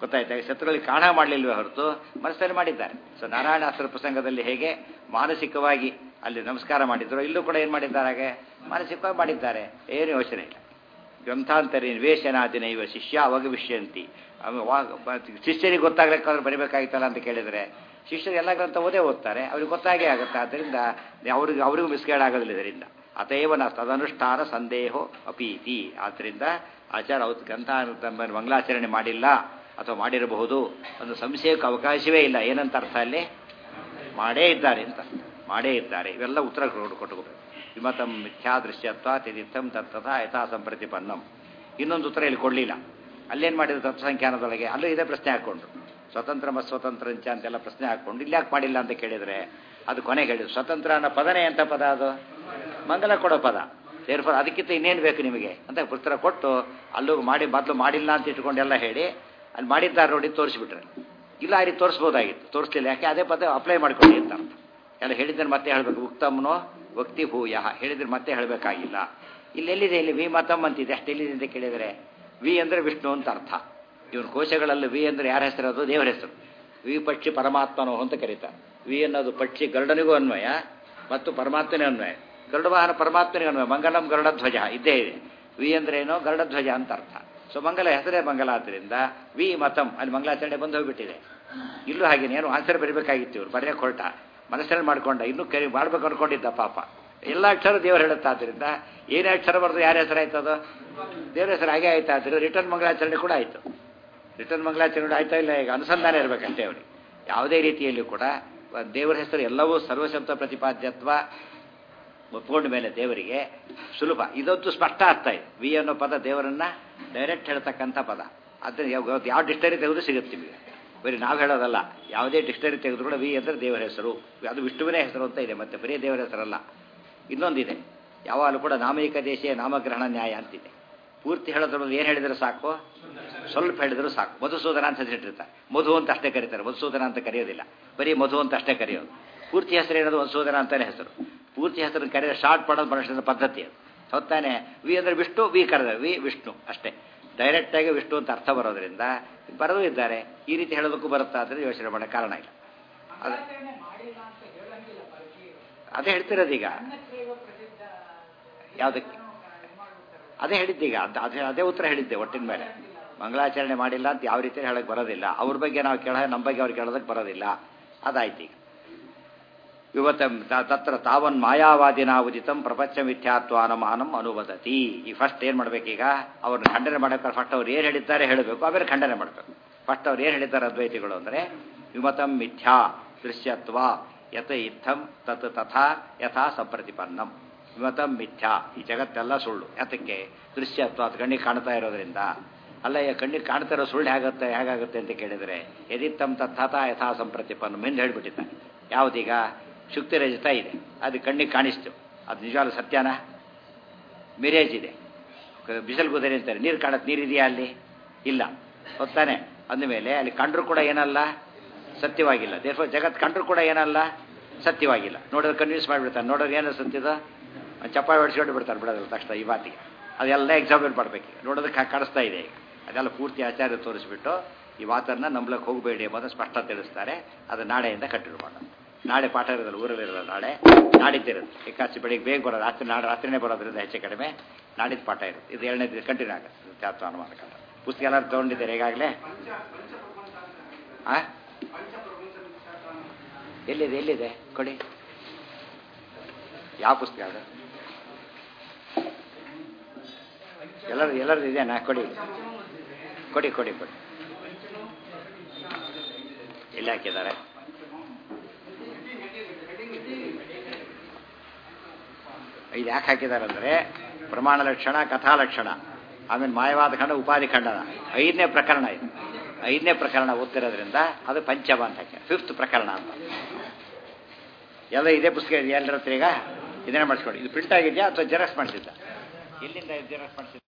ಗೊತ್ತಾಯ್ತಾ? ಶತ್ರುಗಳಿಗೆ ಕಾಣ ಮಾಡಲಿಲ್ವೇ ಹೊರತು ಮನಸ್ಸಲ್ಲಿ ಮಾಡಿದ್ದಾರೆ. ಸೊ ನಾರಾಯಣಾಸ್ತ್ರ ಪ್ರಸಂಗದಲ್ಲಿ ಹೇಗೆ ಮಾನಸಿಕವಾಗಿ ಅಲ್ಲಿ ನಮಸ್ಕಾರ ಮಾಡಿದ್ರು, ಇಲ್ಲೂ ಕೂಡ ಏನು ಮಾಡಿದ್ದಾರೆ, ಹಾಗೆ ಮಾನಸಿಕವಾಗಿ ಮಾಡಿದ್ದಾರೆ. ಏನು ಯೋಚನೆ ಇಲ್ಲ. ಗ್ರಂಥಾಂತರಿ ನಿವೇಶನಾದಿನ ಇವ ಶಿಷ್ಯ ಅವಾಗ ವಿಷಯಂತಿ. ಶಿಷ್ಯರಿಗೆ ಗೊತ್ತಾಗ್ಲಿಕ್ಕಾದ್ರೆ ಬರೀಬೇಕಾಗಿತ್ತಲ್ಲ ಅಂತ ಕೇಳಿದರೆ, ಶಿಷ್ಯರು ಎಲ್ಲ ಗ್ರಂಥ ಓದ್ತಾರೆ, ಅವ್ರಿಗೆ ಗೊತ್ತಾಗೇ ಆಗುತ್ತೆ. ಆದ್ದರಿಂದ ಅವರಿಗೂ ಮಿಸ್ಗೈಡ್ ಆಗೋದಿಲ್ಲ ಇದರಿಂದ. ಅತೇವನ ತದನುಷ್ಠಾನ ಸಂದೇಹೋ ಅಪೀತಿ. ಆದ್ದರಿಂದ ಆಚಾರ ಗ್ರಂಥ ಮಂಗಲಾಚರಣೆ ಮಾಡಿಲ್ಲ ಅಥವಾ ಮಾಡಿರಬಹುದು ಒಂದು ಸಂಶಯಕ್ಕೆ ಅವಕಾಶವೇ ಇಲ್ಲ. ಏನಂತ ಅರ್ಥ ಅಲ್ಲಿ? ಮಾಡೇ ಇದ್ದಾರೆ ಅಂತ, ಮಾಡೇ ಇದ್ದಾರೆ. ಇವೆಲ್ಲ ಉತ್ತರ ಕೊಟ್ಟುಕೋಬೇಕು. ವಿಮತಂ ಮಿಥ್ಯಾದೃಶ್ಯತ್ವ ತಿಥಿರ್ಥಂ ತತ್ತಥಾ ಯಥಾ ಸಂಪ್ರತಿಪನ್ನಂ. ಇನ್ನೊಂದು ಉತ್ತರ ಇಲ್ಲಿ ಕೊಡಲಿಲ್ಲ. ಅಲ್ಲೇನು ಮಾಡಿದ್ರು ತತ್ವಸಂಖ್ಯಾನದೊಳಗೆ? ಅಲ್ಲೂ ಇದೇ ಪ್ರಶ್ನೆ ಹಾಕ್ಕೊಂಡ್ರು. ಸ್ವತಂತ್ರ ಸ್ವತಂತ್ರಂಚ ಅಂತೆಲ್ಲ ಪ್ರಶ್ನೆ ಹಾಕ್ಕೊಂಡು ಇಲ್ಲಿ ಯಾಕೆ ಮಾಡಿಲ್ಲ ಅಂತ ಕೇಳಿದರೆ, ಅದು ಕೊನೆಗೆ ಹೇಳಿದ್ರು ಸ್ವತಂತ್ರ ಅನ್ನೋ ಪದನೇ ಎಂಥ ಪದ? ಅದು ಮಂಗಲ ಕೊಡೋ ಪದ. ಸೇರ್ಫಲ ಅದಕ್ಕಿಂತ ಇನ್ನೇನು ಬೇಕು ನಿಮಗೆ ಅಂತ ಉತ್ತರ ಕೊಟ್ಟು ಅಲ್ಲೂ ಮೊದಲು ಮಾಡಿಲ್ಲ ಅಂತ ಇಟ್ಕೊಂಡೆಲ್ಲ ಹೇಳಿ ಅಲ್ಲಿ ಮಾಡಿದ್ದಾರೆ ನೋಡಿ ತೋರಿಸ್ಬಿಟ್ರೆ. ಇಲ್ಲ ಆ ರೀತಿ ತೋರಿಸ್ಬೋದಾಗಿತ್ತು, ತೋರಿಸ್ಲಿಲ್ಲ. ಯಾಕೆ? ಅದೇ ಪದ ಅಪ್ಲೈ ಮಾಡ್ಕೊಳ್ಳಿ ಅಂತ ಅರ್ಥ. ಎಲ್ಲ ಹೇಳಿದ್ರೆ ಮತ್ತೆ ಹೇಳಬೇಕು. ಉಕ್ತಮ್ನೋ ಭಕ್ತಿ ಭೂಯ ಹೇಳಿದ್ರೆ ಮತ್ತೆ ಹೇಳಬೇಕಾಗಿಲ್ಲ. ಇಲ್ಲೆಲ್ಲಿದೆ? ಇಲ್ಲಿ ವಿ ಮತಮ್ ಅಂತಿದೆ, ಅಷ್ಟೆಲ್ಲಿದೆ ಅಂತ ಕೇಳಿದರೆ ವಿ ಅಂದರೆ ವಿಷ್ಣು ಅಂತ ಅರ್ಥ. ಇವನು ಕೋಶಗಳಲ್ಲಿ ವಿ ಅಂದರೆ ಯಾರ ಹೆಸರು? ಅದು ದೇವರ ಹೆಸರು. ವಿ ಪಕ್ಷಿ ಪರಮಾತ್ಮನೋ ಅಂತ ಕರೀತಾರೆ. ವಿ ಅನ್ನೋದು ಪಕ್ಷಿ ಗರುಡನಿಗೂ ಅನ್ವಯ ಮತ್ತು ಪರಮಾತ್ಮನೇ ಅನ್ವಯ. ಗರುಡ ವಾಹನ ಪರಮಾತ್ಮನಿಗೆ ಅನ್ವಯ. ಮಂಗಲಂ ಗರುಡಧ್ವಜ ಇದ್ದೇ ಇದೆ. ವಿ ಅಂದ್ರೆ ಏನೋ ಗರುಡಧ್ವಜ ಅಂತ ಅರ್ಥ. ಸೊ ಮಂಗಲ ಹೆಸರೇ ಮಂಗಲ ಆದ್ದರಿಂದ ವಿ ಮತಂ ಅಲ್ಲಿ ಮಂಗಲಾಚರಣೆ ಬಂದು ಹೋಗ್ಬಿಟ್ಟಿದೆ. ಇಲ್ಲೂ ಹಾಗೇನೆ ಏನು ಆನ್ಸರ್ ಬರೀಬೇಕಾಗಿತ್ತು. ಇವ್ರು ಬರೆಯಕ್ಕೆ ಹೊರಟ ಮನಸ್ಸಲ್ಲಿ ಮಾಡ್ಕೊಂಡ, ಇನ್ನೂ ಮಾಡ್ಬೇಕು ಅನ್ಕೊಂಡಿದ್ದ ಪಾಪ. ಎಲ್ಲ ಅಕ್ಷರ ದೇವರು ಹೇಳುತ್ತಾ. ಆದ್ದರಿಂದ ಏನೇ ಅಕ್ಷರ ಬರೆದು ಯಾರ ಹೆಸರು ಆಯ್ತದು? ದೇವರ ಹೆಸರು ಹಾಗೆ ಆಯ್ತಾ. ಆದರೆ ರಿಟರ್ನ್ ಮಂಗಲಾಚರಣೆ ಕೂಡ ಆಯಿತು. ರಿಟರ್ನ್ ಮಂಗಲಾಚರಣೆ ಕೂಡ ಆಯ್ತಾ ಇಲ್ಲ? ಈಗ ಅನುಸಂಧಾನ ಇರಬೇಕಷ್ಟೇ ಅವರಿಗೆ. ಯಾವುದೇ ರೀತಿಯಲ್ಲಿ ಕೂಡ ದೇವರ ಹೆಸರು ಎಲ್ಲವೂ ಸರ್ವಶಬ್ದ ಪ್ರತಿಪಾದ್ಯತ್ವ ಒಪ್ಕೊಂಡ ಮೇಲೆ ದೇವರಿಗೆ ಸುಲಭ. ಇದೊಂದು ಸ್ಪಷ್ಟ ಅರ್ಥ ಇದೆ. ವಿ ಅನ್ನೋ ಪದ ದೇವರನ್ನ ಡೈರೆಕ್ಟ್ ಹೇಳ್ತಕ್ಕಂಥ ಪದ. ಅದನ್ನ ಯಾವ ಡಿಕ್ಷನರಿ ತೆಗೆದು ಸಿಗುತ್ತೆ ನಿಮಗೆ. ಬರೀ ನಾವು ಹೇಳೋದಲ್ಲ, ಯಾವುದೇ ಡಿಕ್ಷನರಿ ತೆಗೆದು ಕೂಡ ವಿ ಅಂದರೆ ದೇವರ ಹೆಸರು. ಅದು ವಿಷ್ಣುವಿನ ಹೆಸರು ಅಂತ ಇದೆ, ಮತ್ತೆ ಬರೀ ದೇವರ ಹೆಸರಲ್ಲ. ಇನ್ನೊಂದಿದೆ, ಯಾವಾಗಲೂ ಕೂಡ ನಾಮೈಕ ದೇಶೀಯ ನಾಮಗ್ರಹಣ ನ್ಯಾಯ ಅಂತಿದೆ. ಪೂರ್ತಿ ಹೇಳೋದ್ರಲ್ಲಿ ಏನು ಹೇಳಿದರೆ ಸಾಕು, ಸ್ವಲ್ಪ ಹೇಳಿದ್ರು ಸಾಕು. ಮಧುಸೂದನ ಅಂತ ಹೆಸರಿಟ್ಟಿರ್ತಾರೆ, ಮಧು ಅಂತ ಅಷ್ಟೇ ಕರೀತಾರೆ, ಮಧುಸೂದನ ಅಂತ ಕರೆಯೋದಿಲ್ಲ. ಬರೀ ಮಧು ಅಂತ ಅಷ್ಟೇ ಕರೆಯೋದು. ಪೂರ್ತಿ ಹೆಸರು ಏನದು? ಮಧುಸೂದನ ಅಂತಲೇ ಹೆಸರು. ಪೂರ್ತಿ ಹೆಸರನ್ನು ಕರೆಯೋದು ಶಾರ್ಟ್ ಮಾಡೋದು ಮನುಷ್ಯನ ಪದ್ಧತಿ ಅದು. ಹೊತ್ತಾನೆ ವಿ ಅಂದರೆ ವಿಷ್ಣು, ವಿ ಕರೆದ ವಿ ವಿಷ್ಣು ಅಷ್ಟೇ. ಡೈರೆಕ್ಟಾಗಿ ವಿಷ್ಣು ಅಂತ ಅರ್ಥ ಬರೋದ್ರಿಂದ ಬರೆದು ಇದ್ದಾರೆ. ಈ ರೀತಿ ಹೇಳೋದಕ್ಕೂ ಬರುತ್ತಾ ಅಂದರೆ ಯೋಚನೆ ಮಾಡೋ ಕಾರಣ ಇಲ್ಲ. ಅದೇ ಹೇಳ್ತಿರೋದು ಈಗ. ಯಾವುದಕ್ಕೆ? ಅದೇ ಹೇಳಿದ್ದೀಗ, ಅದೇ ಉತ್ತರ ಹೇಳಿದ್ದೆ ಒಟ್ಟಿನ ಮೇಲೆ. ಮಂಗಳಾಚರಣೆ ಮಾಡಿಲ್ಲ ಅಂತ ಯಾವ ರೀತಿ ಹೇಳಕ್ಕೆ ಬರೋದಿಲ್ಲ. ಅವ್ರ ಬಗ್ಗೆ ನಾವು ನಮ್ಮ ಬಗ್ಗೆ ಅವ್ರು ಕೇಳೋದಕ್ಕೆ ಬರೋದಿಲ್ಲ. ಅದಾಯ್ತು. ಈಗ ತತ್ರ ತಾವನ್ ಮಾಯಾವಾದಿನ ಉದಿತಂ ಪ್ರಪಂಚ ಮಿಥ್ಯಾತ್ವಾನಮಾನಂ ಅನುವದತಿ. ಈ ಫಸ್ಟ್ ಏನು ಮಾಡಬೇಕೀಗ? ಅವ್ರನ್ನ ಖಂಡನೆ ಮಾಡಬೇಕಾದ್ರೆ ಫಸ್ಟ್ ಅವ್ರು ಏನು ಹೇಳಿದ್ದಾರೆ ಹೇಳಬೇಕು, ಆಮೇಲೆ ಖಂಡನೆ ಮಾಡಬೇಕು. ಫಸ್ಟ್ ಅವ್ರು ಏನು ಹೇಳಿದ್ದಾರೆ ಅದ್ವೈತಿಗಳು ಅಂದರೆ ವಿಮತಂ ಮಿಥ್ಯಾ ದೃಶ್ಯತ್ವ ಯತ ಇತ್ತಂ ತತ್ ತಥಾ ಯಥಾ ಸಂಪ್ರತಿಪನ್ನಂ. ವಿಮತಂ ಮಿಥ್ಯಾ, ಈ ಜಗತ್ತೆಲ್ಲ ಸುಳ್ಳು. ಯಾತಕ್ಕೆ? ದೃಶ್ಯತ್ವ, ಅದು ಕಣ್ಣಿಗೆ ಕಾಣ್ತಾ ಇರೋದ್ರಿಂದ. ಅಲ್ಲ, ಕಣ್ಣಿಗೆ ಕಾಣ್ತಾ ಇರೋ ಸುಳ್ಳು ಹೇಗಾಗುತ್ತೆ ಅಂತ ಕೇಳಿದರೆ ಯದಿತ್ತಂ ತಥಾ ಯಥಾ ಸಂಪ್ರತಿಪನ್ನಂ ಎಂದು ಹೇಳಿಬಿಟ್ಟಿದ್ದಾನೆ. ಯಾವುದೀಗ? ಶುಕ್ತಿ ರಜತ ಇದೆ, ಅದು ಕಣ್ಣಿಗೆ ಕಾಣಿಸ್ತು, ಅದು ನಿಜವಾದ ಸತ್ಯನ? ಮಿರೇಜ್ ಇದೆ. ಬಿಸಿಲು ಕುದುರೆ ಅಂತಾರೆ, ನೀರು ಕಾಣುತ್ತೆ, ನೀರಿದೆಯಾ ಅಲ್ಲಿ? ಇಲ್ಲ. ಹೊತ್ತಾನೆ ಅಂದಮೇಲೆ ಅಲ್ಲಿ ಕಂಡ್ರು ಕೂಡ ಏನಲ್ಲ, ಸತ್ಯವಾಗಿಲ್ಲ. ದೇಶ ಜಗತ್ ಕಂಡ್ರು ಕೂಡ ಏನಲ್ಲ, ಸತ್ಯವಾಗಿಲ್ಲ. ನೋಡೋದು ಕನ್ವಿನ್ಸ್ ಮಾಡಿಬಿಡ್ತಾರೆ. ನೋಡೋದು ಏನು ಸತ್ಯದ ಚಪ್ಪಾಳೆ ಹೊಡಿಸ್ಕೊಂಡು ಬಿಡ್ತಾರೆ, ಬಿಡೋದಿಲ್ಲ ತಕ್ಷಣ ಈ ಮಾತಿಗೆ. ಅದೆಲ್ಲ ಎಕ್ಸಾಮಿನ್ ಮಾಡಬೇಕು. ನೋಡೋದಕ್ಕೆ ಕಾಣಿಸ್ತಾ ಇದೆ. ಈಗ ಅದೆಲ್ಲ ಪೂರ್ತಿ ಆಚಾರ್ಯ ತೋರಿಸ್ಬಿಟ್ಟು ಈ ಮಾತನ್ನು ನಂಬಲಕ್ಕೆ ಹೋಗಬೇಡಿ ಎಂಬುದನ್ನು ಸ್ಪಷ್ಟ ತಿಳಿಸ್ತಾರೆ. ಅದು ನಾಳೆಯಿಂದ ಕಂಟಿನ್ಯೂ ಮಾಡೋಣ. ನಾಳೆ ಪಾಠ ಇರೋದಿಲ್ಲ, ಊರಲ್ಲಿರೋಲ್ಲ. ನಾಡಿದ್ದಿರುತ್ತೆ. ಏಕಾಚಿ ಬೆಳಿಗ್ಗೆ ಬೇಗ ಬರೋದು, ನಾಳೆ ರಾತ್ರಿನೇ ಬರೋದ್ರಿಂದ ಹೆಚ್ಚು ಕಡಿಮೆ ನಾಡಿದ್ದು ಪಾಠ ಇರುತ್ತೆ. ಇದು 2ನೇ ದಿನ ಕಂಟಿನ್ಯೂ ಆಗುತ್ತೆ. ತ್ಯಾತ್ವ ಅನುಮಾನಕ ಪುಸ್ತಕ ಎಲ್ಲರೂ ತೊಗೊಂಡಿದ್ದಾರೆ ಈಗಾಗಲೇ? ಎಲ್ಲಿದೆ ಕೊಡಿ. ಯಾವ ಪುಸ್ತಕ ಅದು? ಎಲ್ಲರದ್ದು ಇದೆಯಾ? ಕೊಡಿ. ಎಲ್ಲಿ ಹಾಕಿದ್ದಾರೆ? ಇದು ಯಾಕೆ ಹಾಕಿದ್ದಾರೆ ಅಂದರೆ ಪ್ರಮಾಣ ಲಕ್ಷಣ, ಕಥಾ ಲಕ್ಷಣ, ಆಮೇಲೆ ಮಾಯವಾದ ಖಂಡ, ಉಪಾಧಿ ಖಂಡನ 5ನೇ ಪ್ರಕರಣ. ಇದು 5ನೇ ಪ್ರಕರಣ ಓದ್ತಿರೋದ್ರಿಂದ ಅದು ಪಂಚಮ ಅಂತ ಹಾಕಿ 5th ಪ್ರಕರಣ ಅಂತ. ಎಲ್ಲ ಇದೇ ಪುಸ್ತಕ ಎಲ್ಲರ ಹತ್ರ ಈಗ ಇದನ್ನೇ ಮಾಡಿಸ್ಕೊಡಿ. ಇದು ಪ್ರಿಂಟ್ ಆಗಿದೆಯಾ ಅಥವಾ ಜೆರಾಕ್ಸ್ ಮಾಡಿಸಿದ್ದ? ಎಲ್ಲಿಂದ ಜೆರಾಕ್ಸ್ ಮಾಡಿಸಿದ್ದ?